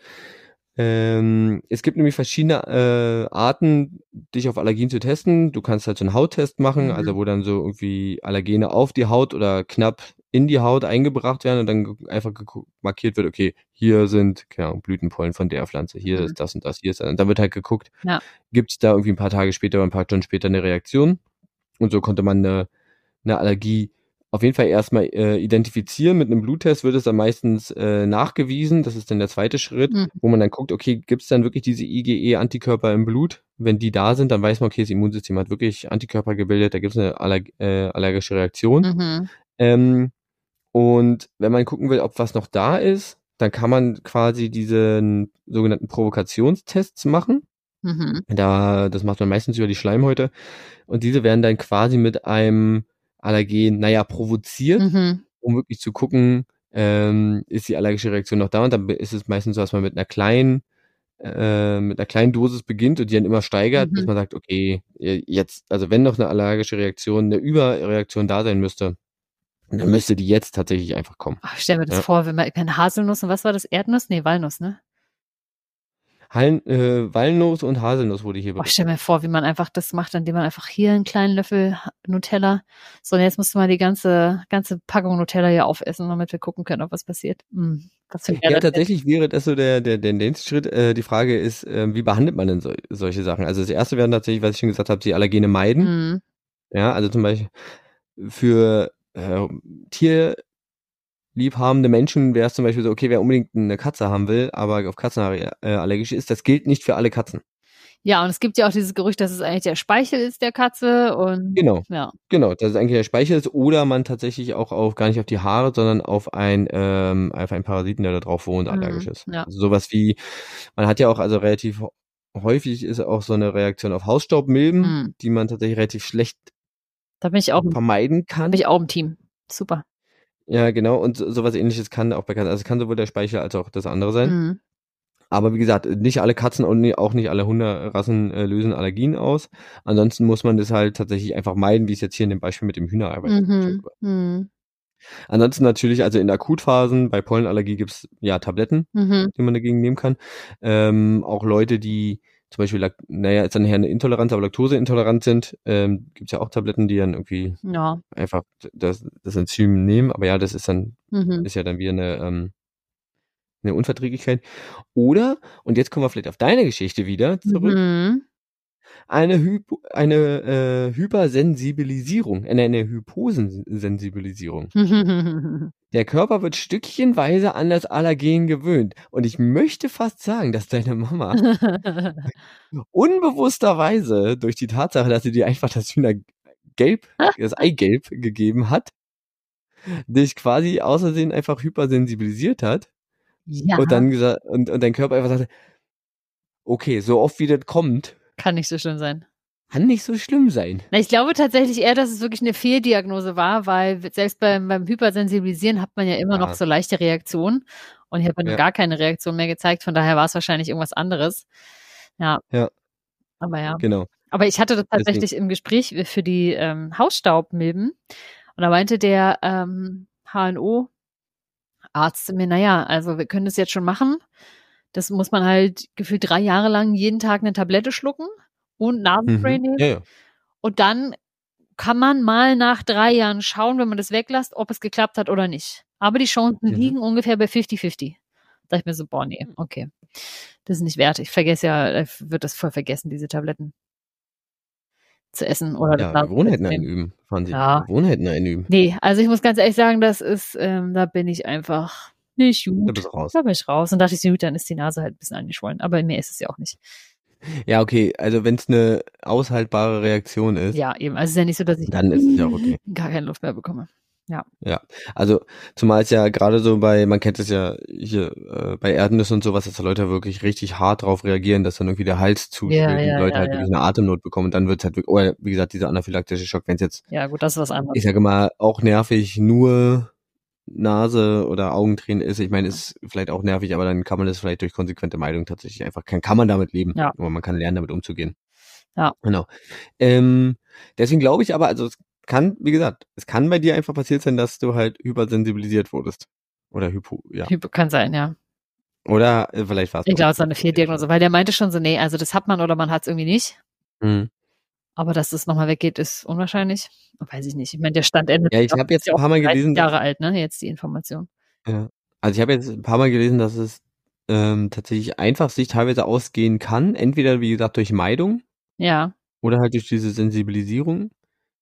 Ähm, es gibt nämlich verschiedene äh, Arten, dich auf Allergien zu testen. Du kannst halt so einen Hauttest machen, Mhm. also wo dann so irgendwie Allergene auf die Haut oder knapp in die Haut eingebracht werden und dann ge- einfach gegu- markiert wird, okay, hier sind, keine Ahnung, Blütenpollen von der Pflanze, hier Mhm. ist das und das, hier ist das. Und dann wird halt geguckt, Ja. gibt es da irgendwie ein paar Tage später oder ein paar Stunden später eine Reaktion. Und so konnte man eine, eine Allergie auf jeden Fall erstmal äh, identifizieren. Mit einem Bluttest wird es dann meistens äh, nachgewiesen. Das ist dann der zweite Schritt, Mhm. wo man dann guckt, okay, gibt es dann wirklich diese IgE-Antikörper im Blut? Wenn die da sind, dann weiß man, okay, das Immunsystem hat wirklich Antikörper gebildet, da gibt es eine Aller äh, allergische Reaktion. Mhm. Ähm, und wenn man gucken will, ob was noch da ist, dann kann man quasi diesen sogenannten Provokationstests machen. Mhm. Da, das macht man meistens über die Schleimhäute. Und diese werden dann quasi mit einem Allergen, naja, provoziert, Mhm. um wirklich zu gucken, ähm, ist die allergische Reaktion noch da? Und dann ist es meistens so, dass man mit einer kleinen, äh, mit einer kleinen Dosis beginnt und die dann immer steigert, bis Mhm. man sagt, okay, jetzt, also wenn noch eine allergische Reaktion, eine Überreaktion da sein müsste, dann müsste die jetzt tatsächlich einfach kommen. Ach, ich stell mir das Ja. vor, wenn man keine Haselnuss und was war das? Erdnuss? Nee, Walnuss, ne? Hallen, äh, Walnuss und Haselnuss wurde hier Boah, ich berichtet. stell mir vor, wie man einfach das macht, indem man einfach hier einen kleinen Löffel Ha- Nutella, so und jetzt musst du mal die ganze, ganze Packung Nutella hier aufessen, damit wir gucken können, ob was passiert. Mm, was für ein Ja, Mehrwert. tatsächlich wäre das so der, der, der nächste Schritt. Äh, die Frage ist, äh, wie behandelt man denn so, solche Sachen? Also das erste wäre tatsächlich, was ich schon gesagt habe, die Allergene meiden. Mhm. Ja, also zum Beispiel für äh, tierliebhabende Menschen wäre es zum Beispiel so, okay, wer unbedingt eine Katze haben will, aber auf Katzen äh, allergisch ist, das gilt nicht für alle Katzen. Ja, und es gibt ja auch dieses Gerücht, dass es eigentlich der Speichel ist der Katze und Genau. ja. Genau, dass es eigentlich der Speichel ist oder man tatsächlich auch auf, gar nicht auf die Haare, sondern auf ein, ähm, auf einen Parasiten, der da drauf wohnt, allergisch Mhm. ist. Ja. Also sowas wie, man hat ja auch also relativ häufig ist auch so eine Reaktion auf Hausstaubmilben, Mhm. die man tatsächlich relativ schlecht Da bin ich auch, da vermeiden bin kann. ich auch im Team. Super. Ja, genau, und so- sowas ähnliches kann auch bei Katzen, also es kann sowohl der Speichel als auch das andere sein. Mhm. Aber wie gesagt, nicht alle Katzen und nie- auch nicht alle Hunderassen äh, lösen Allergien aus. Ansonsten muss man das halt tatsächlich einfach meiden, wie es jetzt hier in dem Beispiel mit dem Hühnereiweiß Mhm. Mhm. Ansonsten natürlich, also in Akutphasen, bei Pollenallergie gibt's ja Tabletten, Mhm. die man dagegen nehmen kann. Ähm, auch Leute, die zum Beispiel, Lak- naja, ist dann eher eine Intoleranz, aber Laktoseintolerant sind, ähm, gibt's ja auch Tabletten, die dann irgendwie Ja. einfach das, das Enzym nehmen. Aber ja, das ist dann, Mhm. ist ja dann wieder eine, ähm, eine Unverträglichkeit. Oder, und jetzt kommen wir vielleicht auf deine Geschichte wieder zurück, Mhm. eine, Hypo, eine äh, Hypersensibilisierung, äh, eine Hyposensibilisierung. Der Körper wird stückchenweise an das Allergen gewöhnt. Und ich möchte fast sagen, dass deine Mama unbewussterweise durch die Tatsache, dass sie dir einfach das Hühnergelb, das Eigelb gegeben hat, dich quasi außersehen einfach hypersensibilisiert hat. Ja, Und dann gesagt, und, und dein Körper einfach sagte, okay, so oft wie das kommt, kann nicht so schlimm sein. kann nicht so schlimm sein. Na, ich glaube tatsächlich eher, dass es wirklich eine Fehldiagnose war, weil selbst beim, beim Hypersensibilisieren hat man ja immer noch Ah. so leichte Reaktionen. Und ich habe ja Ja. gar keine Reaktion mehr gezeigt, von daher war es wahrscheinlich irgendwas anderes. Ja. Ja. Aber ja. Genau. Aber ich hatte das Deswegen. tatsächlich im Gespräch für die ähm, Hausstaubmilben. Und da meinte der ähm, H N O-Arzt zu mir, naja, also wir können das jetzt schon machen. Das muss man halt gefühlt drei Jahre lang jeden Tag eine Tablette schlucken und Nasenspray Mhm. nehmen. Ja, ja. Und dann kann man mal nach drei Jahren schauen, wenn man das weglässt, ob es geklappt hat oder nicht. Aber die Chancen Mhm. liegen ungefähr bei fifty fifty. Da dachte ich mir so, boah, nee, okay. Das ist nicht wert. Ich vergesse ja, ich würde das voll vergessen, diese Tabletten zu essen oder das Ja, Nasenspray Gewohnheiten zu nehmen. einüben, Franzi. Ja. Gewohnheiten einüben. Nee, also ich muss ganz ehrlich sagen, das ist, ähm, da bin ich einfach nicht Da gut. bist du raus. Da bin ich raus. Und dachte ich, so, gut, dann ist die Nase halt ein bisschen angeschwollen. Aber mehr ist es ja auch nicht. Ja, okay, also wenn es eine aushaltbare Reaktion ist, Ja, eben. Also es ist ja nicht so, dass ich dann ist es ja auch okay. gar keine Luft mehr bekomme. Ja. Ja, also zumal es ja gerade so bei, man kennt es ja hier äh, bei Erdnüssen und sowas, dass da Leute wirklich richtig hart drauf reagieren, dass dann irgendwie der Hals zuschwillt Ja, und ja, Leute ja, halt ja. wirklich eine Atemnot bekommen und dann wird's halt wirklich, oder wie gesagt, dieser anaphylaktische Schock, wenn es jetzt, Ja, gut, das ist was anderes. ich sage mal, auch nervig nur Nase oder Augentränen ist, ich meine, ist vielleicht auch nervig, aber dann kann man das vielleicht durch konsequente Meidung tatsächlich einfach, kann, kann man damit leben, Ja. aber man kann lernen, damit umzugehen. Ja. Genau. Ähm, deswegen glaube ich aber, also es kann, wie gesagt, es kann bei dir einfach passiert sein, dass du halt hypersensibilisiert wurdest. Oder hypo, ja. Hypo kann sein, ja. Oder äh, vielleicht war es Ich glaube, es war eine Fehldiagnose, weil der meinte schon so, nee, also das hat man oder man hat es irgendwie nicht. Mhm. Aber dass das nochmal weggeht, ist unwahrscheinlich. Weiß ich nicht. Ich meine, der Stand endet Ja, ich habe jetzt ja ein paar Mal dreißig gelesen, dass, Jahre alt, ne? Jetzt die Information. ja. Also ich habe jetzt ein paar Mal gelesen, dass es ähm, tatsächlich einfach sich teilweise ausgehen kann. Entweder, wie gesagt, durch Meidung Ja. oder halt durch diese Sensibilisierung.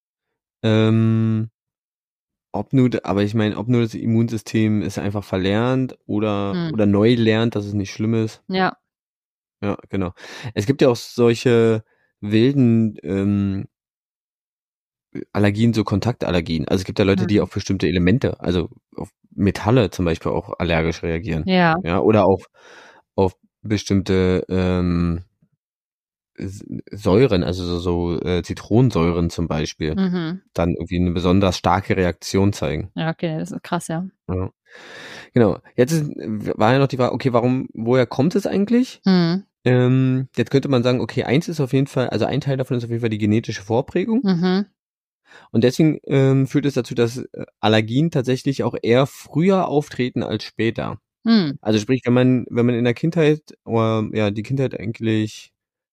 Ähm, ob nur, aber ich meine, ob nur das Immunsystem es einfach verlernt oder, Hm. oder neu lernt, dass es nicht schlimm ist. Ja. Ja, genau. Es gibt ja auch solche wilden ähm, Allergien, so Kontaktallergien. Also es gibt ja Leute, die Hm. auf bestimmte Elemente, also auf Metalle zum Beispiel auch allergisch reagieren. Ja. Ja, oder auf, auf bestimmte ähm, S- Säuren, also so, so äh, Zitronensäuren zum Beispiel, Mhm. dann irgendwie eine besonders starke Reaktion zeigen. Ja, okay, das ist krass, ja. Ja. Genau. Jetzt ist, war ja noch die Frage, okay, warum, woher kommt es eigentlich? Hm. Ähm, jetzt könnte man sagen, okay, eins ist auf jeden Fall, also ein Teil davon ist auf jeden Fall die genetische Vorprägung. Mhm. Und deswegen ähm, führt es dazu, dass äh, Allergien tatsächlich auch eher früher auftreten als später. Hm. Also sprich, wenn man, wenn man in der Kindheit, oder ja, die Kindheit eigentlich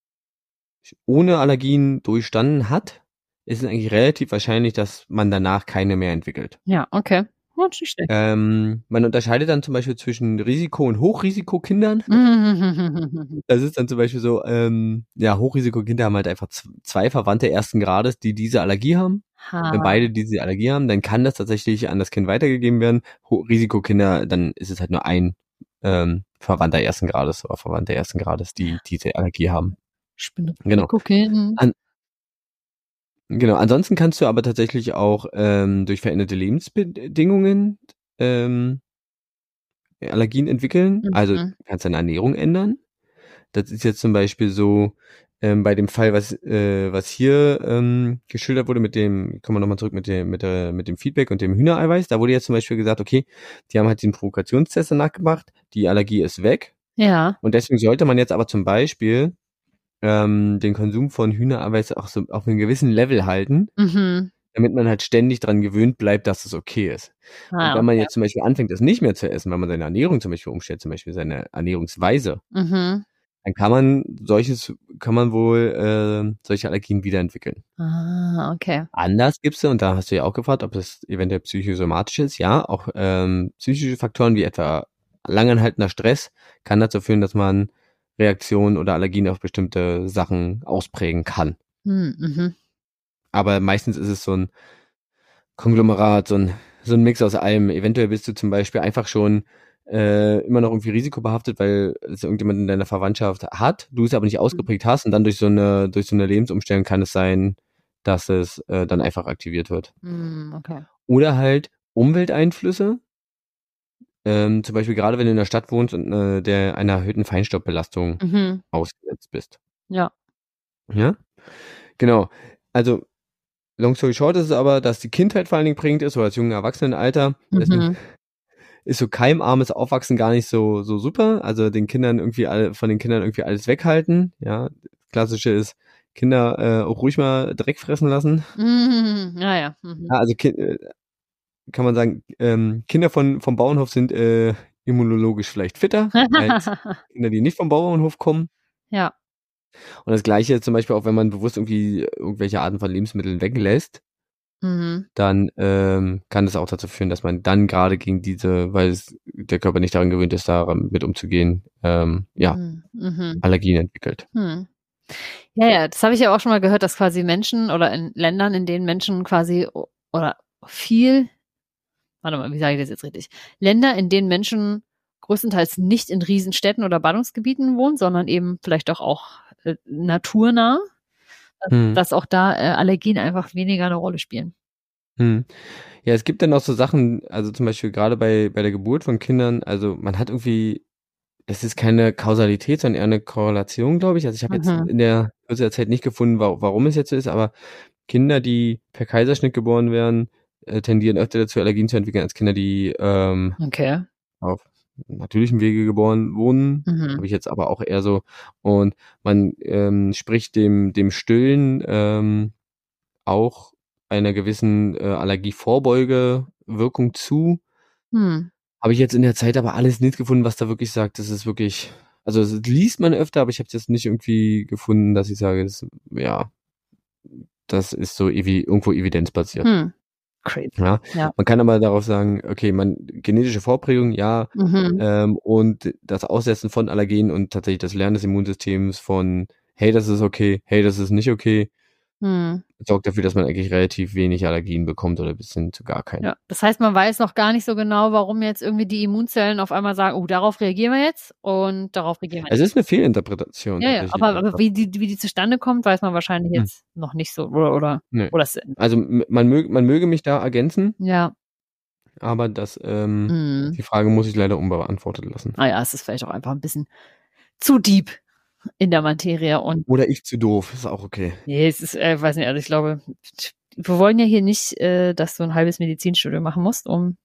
ohne Allergien durchstanden hat, ist es eigentlich relativ wahrscheinlich, dass man danach keine mehr entwickelt. Ja, okay. Oh, nicht schlecht. Ähm, man unterscheidet dann zum Beispiel zwischen Risiko- und Hochrisikokindern. Mhm. Das ist dann zum Beispiel so, ähm, ja, Hochrisikokinder haben halt einfach z- zwei Verwandte ersten Grades, die diese Allergie haben. Ha. Wenn beide diese Allergie haben, dann kann das tatsächlich an das Kind weitergegeben werden. Ho- Risikokinder, dann ist es halt nur ein ähm, Verwandter ersten Grades oder Verwandter ersten Grades, die diese Allergie haben. Ich bin ein Genau. Risikokind. An Genau, ansonsten kannst du aber tatsächlich auch ähm, durch veränderte Lebensbedingungen ähm, Allergien entwickeln. Also Mhm. du kannst deine Ernährung ändern. Das ist jetzt zum Beispiel so ähm, bei dem Fall, was äh, was hier ähm, geschildert wurde mit dem, kommen wir nochmal zurück mit dem mit der mit dem Feedback und dem Hühnereiweiß. Da wurde jetzt zum Beispiel gesagt, okay, die haben halt den Provokationstest danach gemacht, die Allergie ist weg Ja. und deswegen sollte man jetzt aber zum Beispiel ähm, den Konsum von Hühnereiweiß auch so auf einem gewissen Level halten, Mhm. damit man halt ständig dran gewöhnt bleibt, dass es okay ist. Ah, Und wenn man okay. jetzt zum Beispiel anfängt, das nicht mehr zu essen, wenn man seine Ernährung zum Beispiel umstellt, zum Beispiel seine Ernährungsweise, Mhm. dann kann man solches, kann man wohl äh, solche Allergien wiederentwickeln. Ah, okay. Anders gibt's ja, und da hast du ja auch gefragt, ob es eventuell psychosomatisch ist, ja, auch ähm, psychische Faktoren wie etwa langanhaltender Stress kann dazu führen, dass man Reaktionen oder Allergien auf bestimmte Sachen ausprägen kann. Hm, mhm. Aber meistens ist es so ein Konglomerat, so ein, so ein Mix aus allem. Eventuell bist du zum Beispiel einfach schon äh, immer noch irgendwie risikobehaftet, weil es irgendjemand in deiner Verwandtschaft hat, du es aber nicht ausgeprägt hast und dann durch so eine, durch so eine Lebensumstellung kann es sein, dass es äh, dann einfach aktiviert wird. Hm, okay. Oder halt Umwelteinflüsse, ähm, zum Beispiel gerade wenn du in der Stadt wohnst und äh, der einer erhöhten Feinstaubbelastung Mhm. ausgesetzt bist. Ja. Ja? Genau. Also, long story short ist es aber, dass die Kindheit vor allen Dingen prägend ist, oder das junge Erwachsenenalter. Deswegen Mhm. ist so keimarmes Aufwachsen gar nicht so, so super. Also den Kindern irgendwie alle, von den Kindern irgendwie alles weghalten. Ja, klassische ist, Kinder äh, auch ruhig mal Dreck fressen lassen. Mhm. Ja, ja. Mhm. Ja, also Ki- äh, kann man sagen, ähm, Kinder von, vom Bauernhof sind äh, immunologisch vielleicht fitter als Kinder, die nicht vom Bauernhof kommen. Ja. Und das Gleiche ist zum Beispiel auch, wenn man bewusst irgendwie irgendwelche Arten von Lebensmitteln weglässt, Mhm. dann ähm, kann das auch dazu führen, dass man dann gerade gegen diese, weil es, der Körper nicht daran gewöhnt ist, damit umzugehen, ähm, ja, Mhm. Mhm. Allergien entwickelt. Hm. Ja, ja, das habe ich ja auch schon mal gehört, dass quasi Menschen oder in Ländern, in denen Menschen quasi o- oder viel, warte mal, wie sage ich das jetzt richtig? Länder, in denen Menschen größtenteils nicht in Riesenstädten oder Ballungsgebieten wohnen, sondern eben vielleicht doch auch äh, naturnah, Hm. dass auch da äh, Allergien einfach weniger eine Rolle spielen. Hm. Ja, es gibt dann auch so Sachen, also zum Beispiel gerade bei, bei der Geburt von Kindern, also man hat irgendwie, es ist keine Kausalität, sondern eher eine Korrelation, glaube ich. Also ich habe jetzt Mhm. in der Kürze der Zeit nicht gefunden, wa warum es jetzt so ist, aber Kinder, die per Kaiserschnitt geboren werden, äh, tendieren öfter dazu, Allergien zu entwickeln, als Kinder, die ähm, Okay. auf natürlichem Wege geboren wurden. Mhm. Habe ich jetzt aber auch eher so. Und man ähm, spricht dem, dem Stillen ähm, auch einer gewissen äh, Allergievorbeugewirkung zu. Hm. Habe ich jetzt in der Zeit aber alles nicht gefunden, was da wirklich sagt, das ist wirklich, also das liest man öfter, aber ich habe jetzt nicht irgendwie gefunden, dass ich sage, das, ja, das ist so evi irgendwo evidenzbasiert. Hm. Crazy. Ja, Ja. man kann aber darauf sagen, okay, man genetische Vorprägung, ja, Mhm. ähm, und das Aussetzen von Allergenen und tatsächlich das Lernen des Immunsystems von, hey, das ist okay, hey, das ist nicht okay, Hm. sorgt dafür, dass man eigentlich relativ wenig Allergien bekommt oder bis hin zu gar keine. Ja, das heißt, man weiß noch gar nicht so genau, warum jetzt irgendwie die Immunzellen auf einmal sagen, oh, darauf reagieren wir jetzt und darauf reagieren wir Es nicht. ist eine Fehlinterpretation Ja, ja, tatsächlich aber, aber einfach. wie die, wie die zustande kommt, weiß man wahrscheinlich Hm. jetzt noch nicht so. Oder, oder, Nö. oder es, Also m- man möge, man möge mich da ergänzen, ja. aber das, ähm, Mhm. die Frage muss ich leider unbeantwortet lassen. Ah ja, es ist vielleicht auch einfach ein bisschen zu deep in der Materie und Oder ich zu doof, ist auch okay. nee, es ist, äh, weiß nicht, also ich glaube, wir wollen ja hier nicht, äh, dass du ein halbes Medizinstudium machen musst, um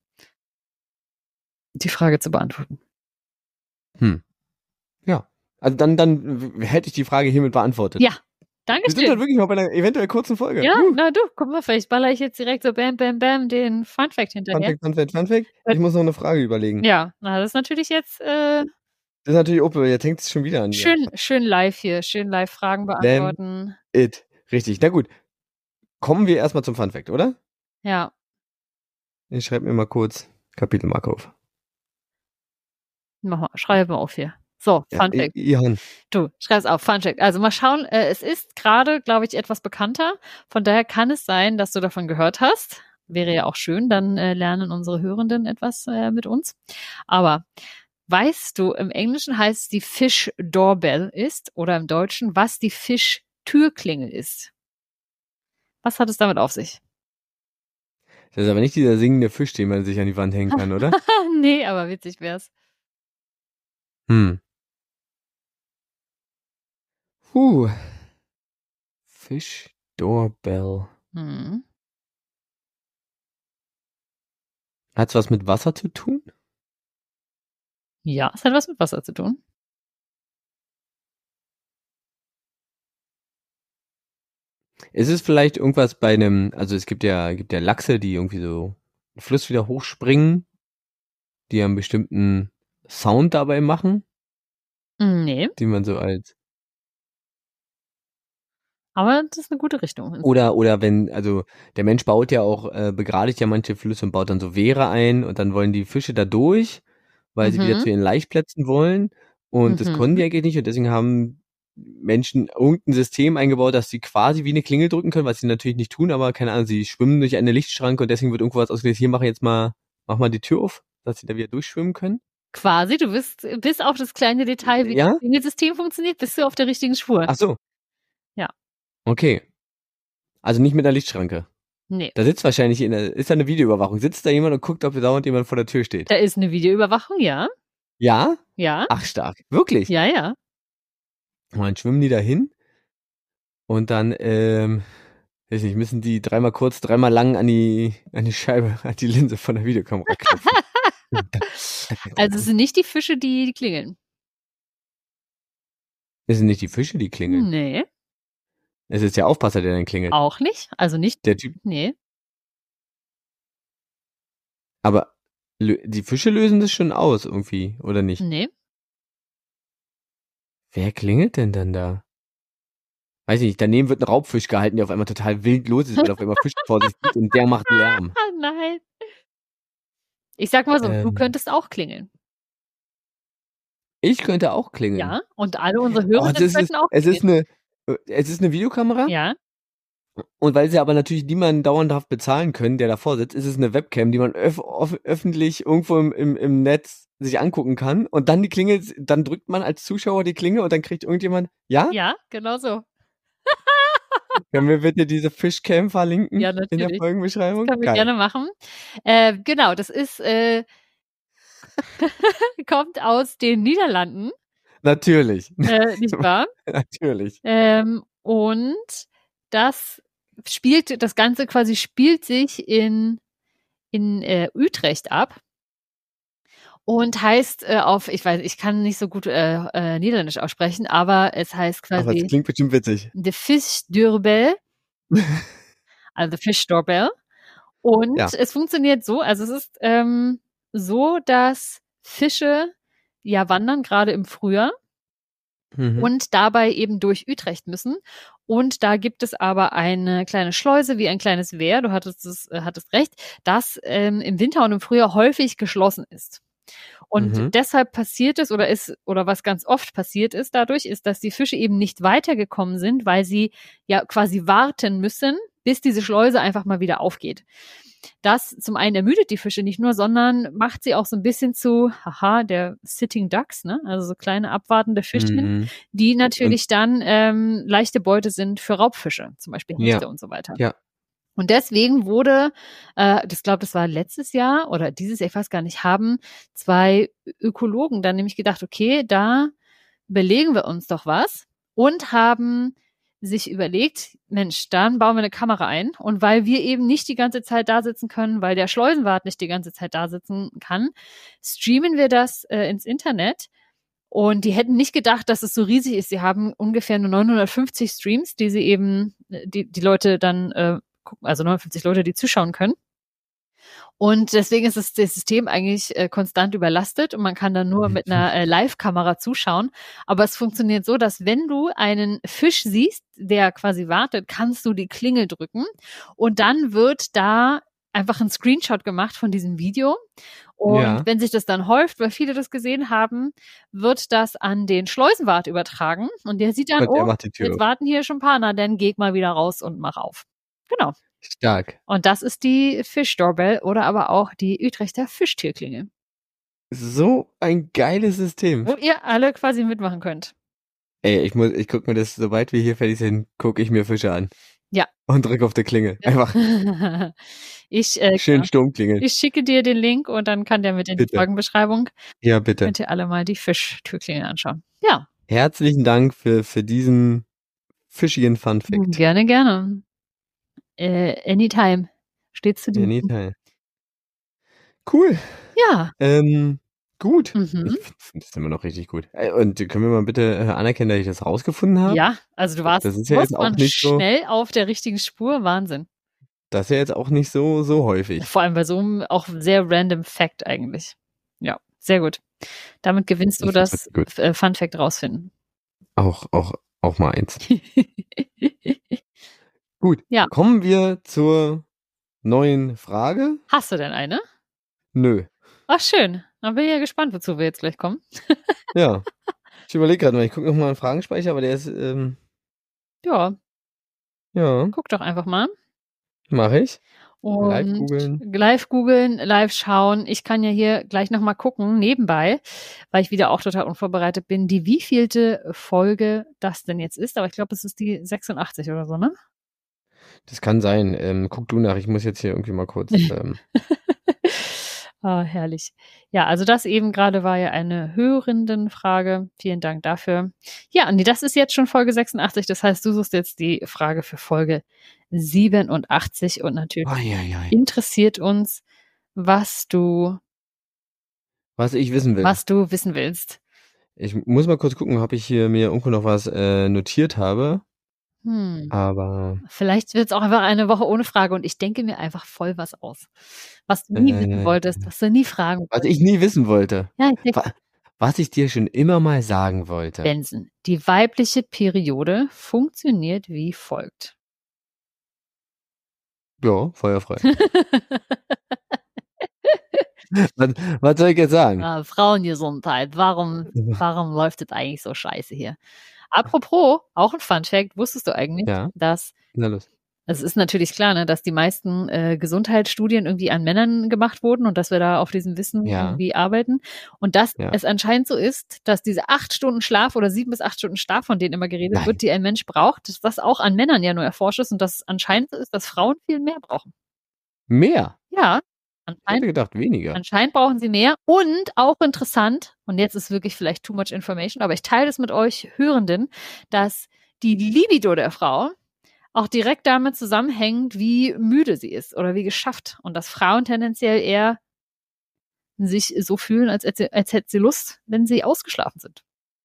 die Frage zu beantworten. Hm. Ja. Also dann, dann w- hätte ich die Frage hiermit beantwortet. Ja, Wir danke sind dann schön. wirklich noch bei einer eventuell kurzen Folge. Ja, Uh. na du, guck mal, vielleicht baller ich jetzt direkt so bam, bam, bam den Fun Fact Fun hinterher. Fact, Fun Fact, Fun Fact. Ich muss noch eine Frage überlegen. Ja, na, das ist natürlich jetzt äh, Das ist natürlich Opel, jetzt hängt es schon wieder an dir. schön, schön live hier, schön live Fragen beantworten. It. Richtig. Na gut. Kommen wir erstmal zum Fun Fact, oder? Ja, Ich schreibe mir mal kurz Kapitelmarke auf. mach mal, schreibe mal auf hier. So, Ja, Fun Fact. I- Ihan. Du, schreib's auf, Fun Fact. Also mal schauen, äh, es ist gerade, glaube ich, etwas bekannter. Von daher kann es sein, dass du davon gehört hast. Wäre ja auch schön, dann äh, lernen unsere Hörenden etwas äh, mit uns. Aber weißt du, im Englischen heißt es die Fish Doorbell ist oder im Deutschen, was die Fish Türklingel ist? Was hat es damit auf sich? Das ist aber nicht dieser singende Fisch, den man sich an die Wand hängen kann, oder? Nee, aber witzig wär's. Hm. Puh. Fish Doorbell. Hm. Hat's was mit Wasser zu tun? Ja, es hat was mit Wasser zu tun. Ist es vielleicht irgendwas bei einem, also es gibt ja, gibt ja Lachse, die irgendwie so einen Fluss wieder hochspringen, die einen bestimmten Sound dabei machen, Nee, die man so als, aber das ist eine gute Richtung. oder, oder wenn, also der Mensch baut ja auch, äh, begradigt ja manche Flüsse und baut dann so Wehre ein und dann wollen die Fische da durch, weil sie wieder Mhm. zu ihren Laichplätzen wollen und das können die Mhm. eigentlich nicht und deswegen haben Menschen irgendein System eingebaut, dass sie quasi wie eine Klingel drücken können, was sie natürlich nicht tun, aber keine Ahnung, sie schwimmen durch eine Lichtschranke und deswegen wird irgendwo was ausgelöst. Hier, mach jetzt mal, mach mal die Tür auf, dass sie da wieder durchschwimmen können. Quasi, du bist bis auf das kleine Detail, wie Ja? das Klingelsystem funktioniert, bist du auf der richtigen Spur. Ach so. Ja. Okay. Also nicht mit einer Lichtschranke. Nee. Da sitzt wahrscheinlich in der, ist da eine Videoüberwachung. Sitzt da jemand und guckt, ob dauernd jemand vor der Tür steht. Da ist eine Videoüberwachung, ja. Ja? Ja. Ach, stark. Wirklich? Ja, ja. Und dann schwimmen die da hin Und dann, ähm, weiß nicht, müssen die dreimal kurz, dreimal lang an die, an die Scheibe, an die Linse von der Videokamera klopfen. Also es sind nicht die Fische, die, die klingeln. Es sind nicht die Fische, die klingeln. Nee, Es ist der Aufpasser, der dann klingelt. auch nicht. Also nicht, Der Typ. nee. Aber lö- die Fische lösen das schon aus irgendwie, oder nicht? Nee. Wer klingelt denn dann da? Weiß ich nicht, daneben wird ein Raubfisch gehalten, der auf einmal total wild los ist, weil er auf einmal Fische vor sich sieht und der macht Lärm. Ah, nein. Ich sag mal so, du Ähm, könntest auch klingeln. ich könnte auch klingeln. Ja, und alle unsere Oh, Hörerinnen das ist, könnten auch es ist klingeln. eine, es ist eine Videokamera. Ja, Und weil sie aber natürlich niemanden dauerhaft bezahlen können, der davor sitzt, ist es eine Webcam, die man öf öf öffentlich irgendwo im, im, im Netz sich angucken kann. Und dann die Klingel, dann drückt man als Zuschauer die Klingel und dann kriegt irgendjemand, ja? ja, genau so. Können wir bitte diese Fishcam verlinken Ja, in der natürlich. Das Folgenbeschreibung? können wir Geil. gerne machen. Äh, genau, das ist, äh, kommt aus den Niederlanden, Natürlich. äh, nicht wahr? Natürlich. Ähm, und das spielt, das Ganze quasi spielt sich in, in äh, Utrecht ab. Und heißt äh, auf, ich weiß, ich kann nicht so gut äh, äh, Niederländisch aussprechen, aber es heißt Aber es quasi klingt bestimmt witzig. de Visdeurbel, also Fischdoorbell. Und Ja. es funktioniert so, also es ist ähm, so, dass Fische ja wandern, gerade im Frühjahr, Mhm. und dabei eben durch Utrecht müssen. Und da gibt es aber eine kleine Schleuse, wie ein kleines Wehr, du hattest, es, äh, hattest recht, das ähm, im Winter und im Frühjahr häufig geschlossen ist. Und Mhm. deshalb passiert es oder ist, oder was ganz oft passiert ist dadurch, ist, dass die Fische eben nicht weitergekommen sind, weil sie ja quasi warten müssen, bis diese Schleuse einfach mal wieder aufgeht. Das zum einen ermüdet die Fische nicht nur, sondern macht sie auch so ein bisschen zu, haha, der Sitting Ducks, ne? Also so kleine abwartende Fischchen, Mhm. die natürlich dann ähm, leichte Beute sind für Raubfische, zum Beispiel Hechte Ja. und so weiter. Ja. Und deswegen wurde, äh, das glaube, das war letztes Jahr oder dieses Jahr, ich weiß gar nicht, haben zwei Ökologen dann nämlich gedacht, okay, da belegen wir uns doch was und haben sich überlegt, Mensch, dann bauen wir eine Kamera ein. Und weil wir eben nicht die ganze Zeit da sitzen können, weil der Schleusenwart nicht die ganze Zeit da sitzen kann, streamen wir das äh, ins Internet. Und die hätten nicht gedacht, dass es so riesig ist. Sie haben ungefähr nur neunhundertfünfzig Streams, die sie eben, die, die Leute dann äh, gucken, also neunundfünfzig Leute, die zuschauen können. Und deswegen ist das, das System eigentlich äh, konstant überlastet und man kann dann nur mit einer äh, Live-Kamera zuschauen. Aber es funktioniert so, dass wenn du einen Fisch siehst, der quasi wartet, kannst du die Klingel drücken und dann wird da einfach ein Screenshot gemacht von diesem Video. Und Ja. wenn sich das dann häuft, weil viele das gesehen haben, wird das an den Schleusenwart übertragen. Und der sieht dann, Und der oh, macht die Tür jetzt auf. warten hier schon ein paar, na dann geh mal wieder raus und mach auf. Genau. Stark. Und das ist die Fischdoorbell oder aber auch die Utrechter Fischtierklingel, So ein geiles System. wo ihr alle quasi mitmachen könnt. Ey, ich muss, ich guck mir das, sobald wir hier fertig sind, gucke ich mir Fische an. Ja. Und drück auf die Klingel. Ja. Einfach ich, äh, schön genau. Sturmklingel. Ich schicke dir den Link und dann kann der mit in die Bitte. Folgenbeschreibung. Ja, bitte. Könnt ihr alle mal die Fischtürklingel anschauen. Ja. Herzlichen Dank für, für diesen fischigen Fun Fact. Gerne, gerne. Äh, anytime. Steht zu dir. Anytime. Cool. Ja. Ähm, gut. Mhm. Ich finde das immer noch richtig gut. Äh, Und können wir mal bitte äh, anerkennen, dass ich das rausgefunden habe? Ja, also du warst Das ist ja jetzt auch nicht so, schnell auf der richtigen Spur. Wahnsinn. das ist ja jetzt auch nicht so, so häufig. Vor allem bei so einem auch sehr random Fact eigentlich. Ja, sehr gut. Damit gewinnst du Ich das find's gut. äh, Fun Fact rausfinden. Auch, auch, auch mal eins. Gut. Ja. Kommen wir zur neuen Frage. Hast du denn eine? Nö. Ach, schön. Dann bin ich ja gespannt, wozu wir jetzt gleich kommen. Ja. Ich überlege gerade mal, ich gucke noch mal einen Fragenspeicher, aber der ist, ähm, Ja, ja, guck doch einfach mal. mache ich. Und Live googeln. Live googeln, live schauen. Ich kann ja hier gleich nochmal gucken, nebenbei, weil ich wieder auch total unvorbereitet bin, die wievielte Folge das denn jetzt ist. Aber ich glaube, es ist die sechsundachtzig oder so, ne? Das kann sein. Ähm, guck du nach, ich muss jetzt hier irgendwie mal kurz. Ähm, Ah, herrlich. Ja, also das eben gerade war ja eine Hörendenfrage. Vielen Dank dafür. Ja, nee, das ist jetzt schon Folge sechsundachtzig. Das heißt, du suchst jetzt die Frage für Folge siebenundachtzig und natürlich Ai, ai, ai. interessiert uns, was du, Was ich wissen will. was du wissen willst. Ich muss mal kurz gucken, ob ich hier mir irgendwo noch was äh, notiert habe. Hm. Aber Vielleicht wird es auch einfach eine Woche ohne Frage und ich denke mir einfach voll was aus. Was du nie Äh, wissen wolltest, was du nie fragen was wolltest. ich nie wissen wollte. Ja, ich denke, Wa- Was ich dir schon immer mal sagen wollte. Benson, die weibliche Periode funktioniert wie folgt. Ja, feuerfrei. was, was soll ich jetzt sagen? Ah, Frauengesundheit, warum, warum läuft das eigentlich so scheiße hier? Apropos, auch ein Funfact, wusstest du eigentlich, Ja. dass, Na los. es ist natürlich klar, ne, dass die meisten äh, Gesundheitsstudien irgendwie an Männern gemacht wurden und dass wir da auf diesem Wissen Ja. irgendwie arbeiten und dass Ja. es anscheinend so ist, dass diese acht Stunden Schlaf oder sieben bis acht Stunden Schlaf, von denen immer geredet Nein. wird, die ein Mensch braucht, dass das auch an Männern ja nur erforscht ist und dass es anscheinend so ist, dass Frauen viel mehr brauchen. Mehr? Ja, Ich hätte anscheinend, gedacht, weniger. anscheinend brauchen sie mehr und auch interessant, und jetzt ist wirklich vielleicht too much information, aber ich teile es mit euch Hörenden, dass die Libido der Frau auch direkt damit zusammenhängt, wie müde sie ist oder wie geschafft und dass Frauen tendenziell eher sich so fühlen, als, als, als hätte sie Lust, wenn sie ausgeschlafen sind.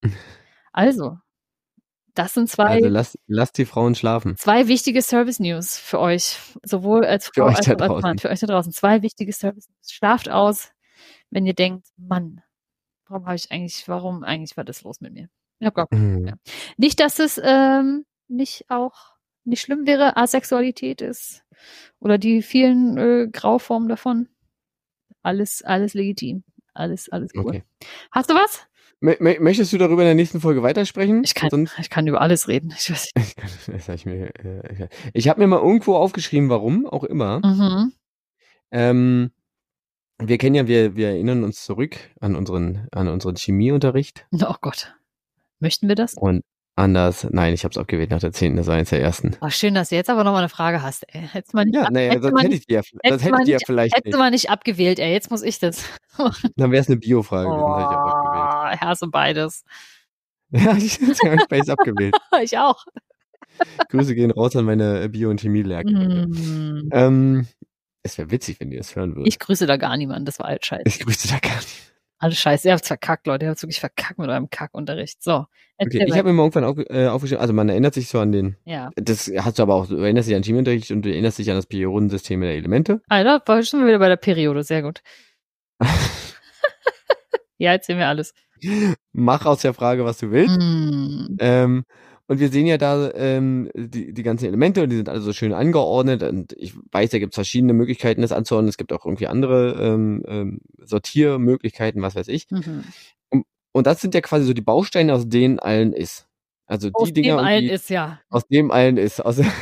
Also, das sind zwei, Also lasst lass die Frauen schlafen. zwei wichtige Service-News für euch, sowohl als Für Frau euch als da auch als draußen. Mann. Für euch da draußen. Zwei wichtige Service-News. Schlaft aus, wenn ihr denkt, Mann, warum habe ich eigentlich, warum eigentlich war das los mit mir? Ich hab gar keinen Mhm. mehr. Nicht, dass es ähm, nicht auch nicht schlimm wäre, Asexualität ist oder die vielen äh, Grauformen davon. Alles, alles legitim. Alles, alles cool. Okay. Hast du was? M möchtest du darüber in der nächsten Folge weitersprechen? Ich kann, Sonst ich kann über alles reden. Ich weiß nicht. ich, kann- das hab ich mir, äh, ich habe mir mal irgendwo aufgeschrieben, warum auch immer. Mhm. Ähm, wir kennen ja, wir, wir erinnern uns zurück an unseren, an unseren Chemieunterricht Oh Gott. Möchten wir das? und anders. Nein, ich habe es abgewählt nach der zehnten. Das war eins der ersten. Oh, schön, dass du jetzt aber nochmal eine Frage hast. Ey. Hättest du mal nicht, Ja, ab- naja, hättest du sonst mal hätte nicht, ich die ja, hättest das du hätte mal ich die ja nicht, vielleicht hättest du nicht. mal nicht abgewählt. Ey, jetzt muss ich das machen. Dann wäre es eine Bio-Frage gewesen, das hätte ich auch abgewählt. Oh, ich hasse beides. Ja, ich habe es abgewählt. Ich auch. Grüße gehen raus an meine Bio- und Chemie-Lehrkräfte. Mm. Ähm, es wäre witzig, wenn die das hören würden. Ich grüße da gar niemanden. Das war halt scheiße. Ich grüße da gar nicht. Alles scheiße. Ihr habt's verkackt, Leute. Ihr habt's wirklich verkackt mit eurem Kackunterricht. So. Okay, erzähl ich habe mir mal irgendwann auf, äh, aufgeschrieben, also man erinnert sich so an den, Ja. das hast du aber auch, du erinnerst dich an Chemieunterricht und du erinnerst dich an das Periodensystem der Elemente. Alter, war schon wieder bei der Periode. Sehr gut. Ja, erzähl mir alles. Mach aus der Frage, was du willst. Mm. Ähm, und wir sehen ja da ähm, die, die ganzen Elemente und die sind alle so schön angeordnet und ich weiß, da gibt es verschiedene Möglichkeiten, das anzuordnen. Es gibt auch irgendwie andere ähm, ähm, Sortiermöglichkeiten, was weiß ich. Mhm. Und, und das sind ja quasi so die Bausteine, aus denen allen ist. Also die Aus Dinger, dem allen die, ist, ja. aus dem allen ist. Aus, Und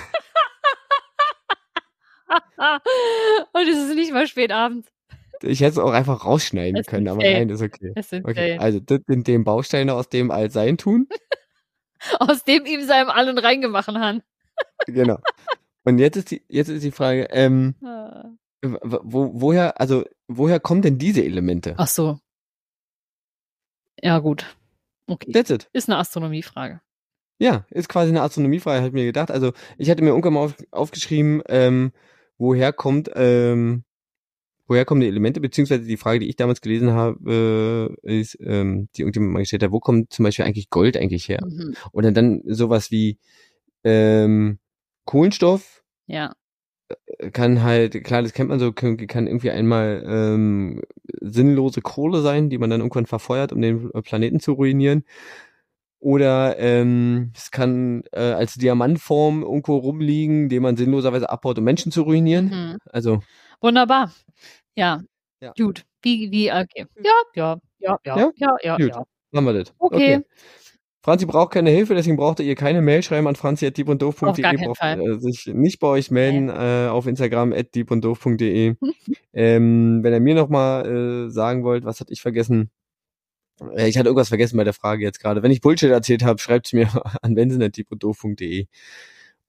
es ist nicht mal spät abends. ich hätte es auch einfach rausschneiden Es können, sind aber Fake. nein, ist okay. Es sind Okay, Fake. also das sind dem Bausteine, aus dem all sein tun. Aus dem ihm seinem allen reingemacht haben. Genau. Und jetzt ist die, jetzt ist die Frage, ähm, Ah. wo, woher, also woher kommen denn diese Elemente? Ach so. Ja, gut. Okay. That's it. Ist eine Astronomiefrage. Ja, ist quasi eine Astronomiefrage, habe ich mir gedacht. Also ich hatte mir irgendwann mal auf, aufgeschrieben, ähm, woher kommt, ähm, woher kommen die Elemente, beziehungsweise die Frage, die ich damals gelesen habe, äh, ist, ähm, die irgendjemand mal gestellt hat, wo kommt zum Beispiel eigentlich Gold eigentlich her? Mhm. Oder dann sowas wie ähm, Kohlenstoff Ja. kann halt, klar, das kennt man so, kann, kann irgendwie einmal ähm, sinnlose Kohle sein, die man dann irgendwann verfeuert, um den Planeten zu ruinieren. Oder ähm, es kann äh, als Diamantform irgendwo rumliegen, den man sinnloserweise abbaut, um Menschen zu ruinieren. Mhm. Also, Wunderbar. Ja. Ja. Gut. Wie, wie, okay. Ja, ja, ja, ja, Ja? ja, ja, Gut. ja. machen wir das. Okay. Franzi braucht keine Hilfe, deswegen braucht ihr keine Mail schreiben an franzi at diebunddoof punkt Auf gar de. keinen Braucht Fall. äh, sich nicht bei euch melden äh, auf Instagram at diebunddoof punkt de. ähm, wenn ihr mir nochmal äh, sagen wollt, was hatte ich vergessen? Äh, ich hatte irgendwas vergessen bei der Frage jetzt gerade. Wenn ich Bullshit erzählt habe, schreibt es mir an benson at diebunddoof punkt de.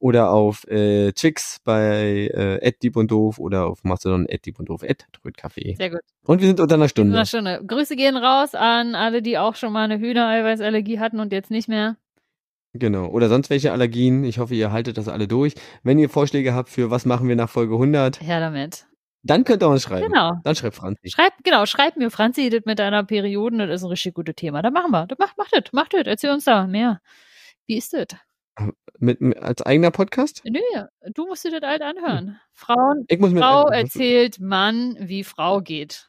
oder auf äh, Chicks bei äh, Dieb und Doof oder auf Mastodon Dieb und Doof Trödcafé. Sehr gut. Und wir sind unter einer Stunde. Unter einer Stunde. Grüße gehen raus an alle, die auch schon mal eine Hühnereiweißallergie hatten und jetzt nicht mehr. Genau. Oder sonst welche Allergien. Ich hoffe, ihr haltet das alle durch. Wenn ihr Vorschläge habt für was machen wir nach Folge hundert, her damit. Dann könnt ihr uns schreiben. Genau. Dann schreibt Franzi. Schreibt, genau, schreibt mir, Franzi, das mit deiner Perioden, das ist ein richtig gutes Thema. Dann machen wir. Das macht, macht das, macht das. Erzähl uns da mehr. Wie ist das? Mit, mit, als eigener Podcast? Nö, du musst dir das halt anhören. Hm. Frauen, ich muss mir Frau ein, erzählt Mann, wie Frau geht.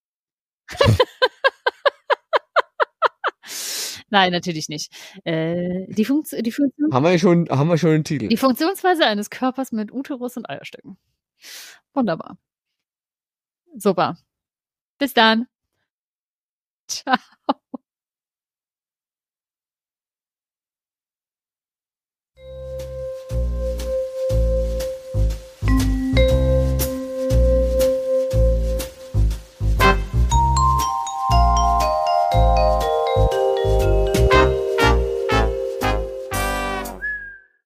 Nein, natürlich nicht. Äh, die Funktion, die Funktion. Haben wir schon, haben wir schon einen Titel. Die Funktionsweise eines Körpers mit Uterus und Eierstöcken. Wunderbar. Super. Bis dann. Ciao.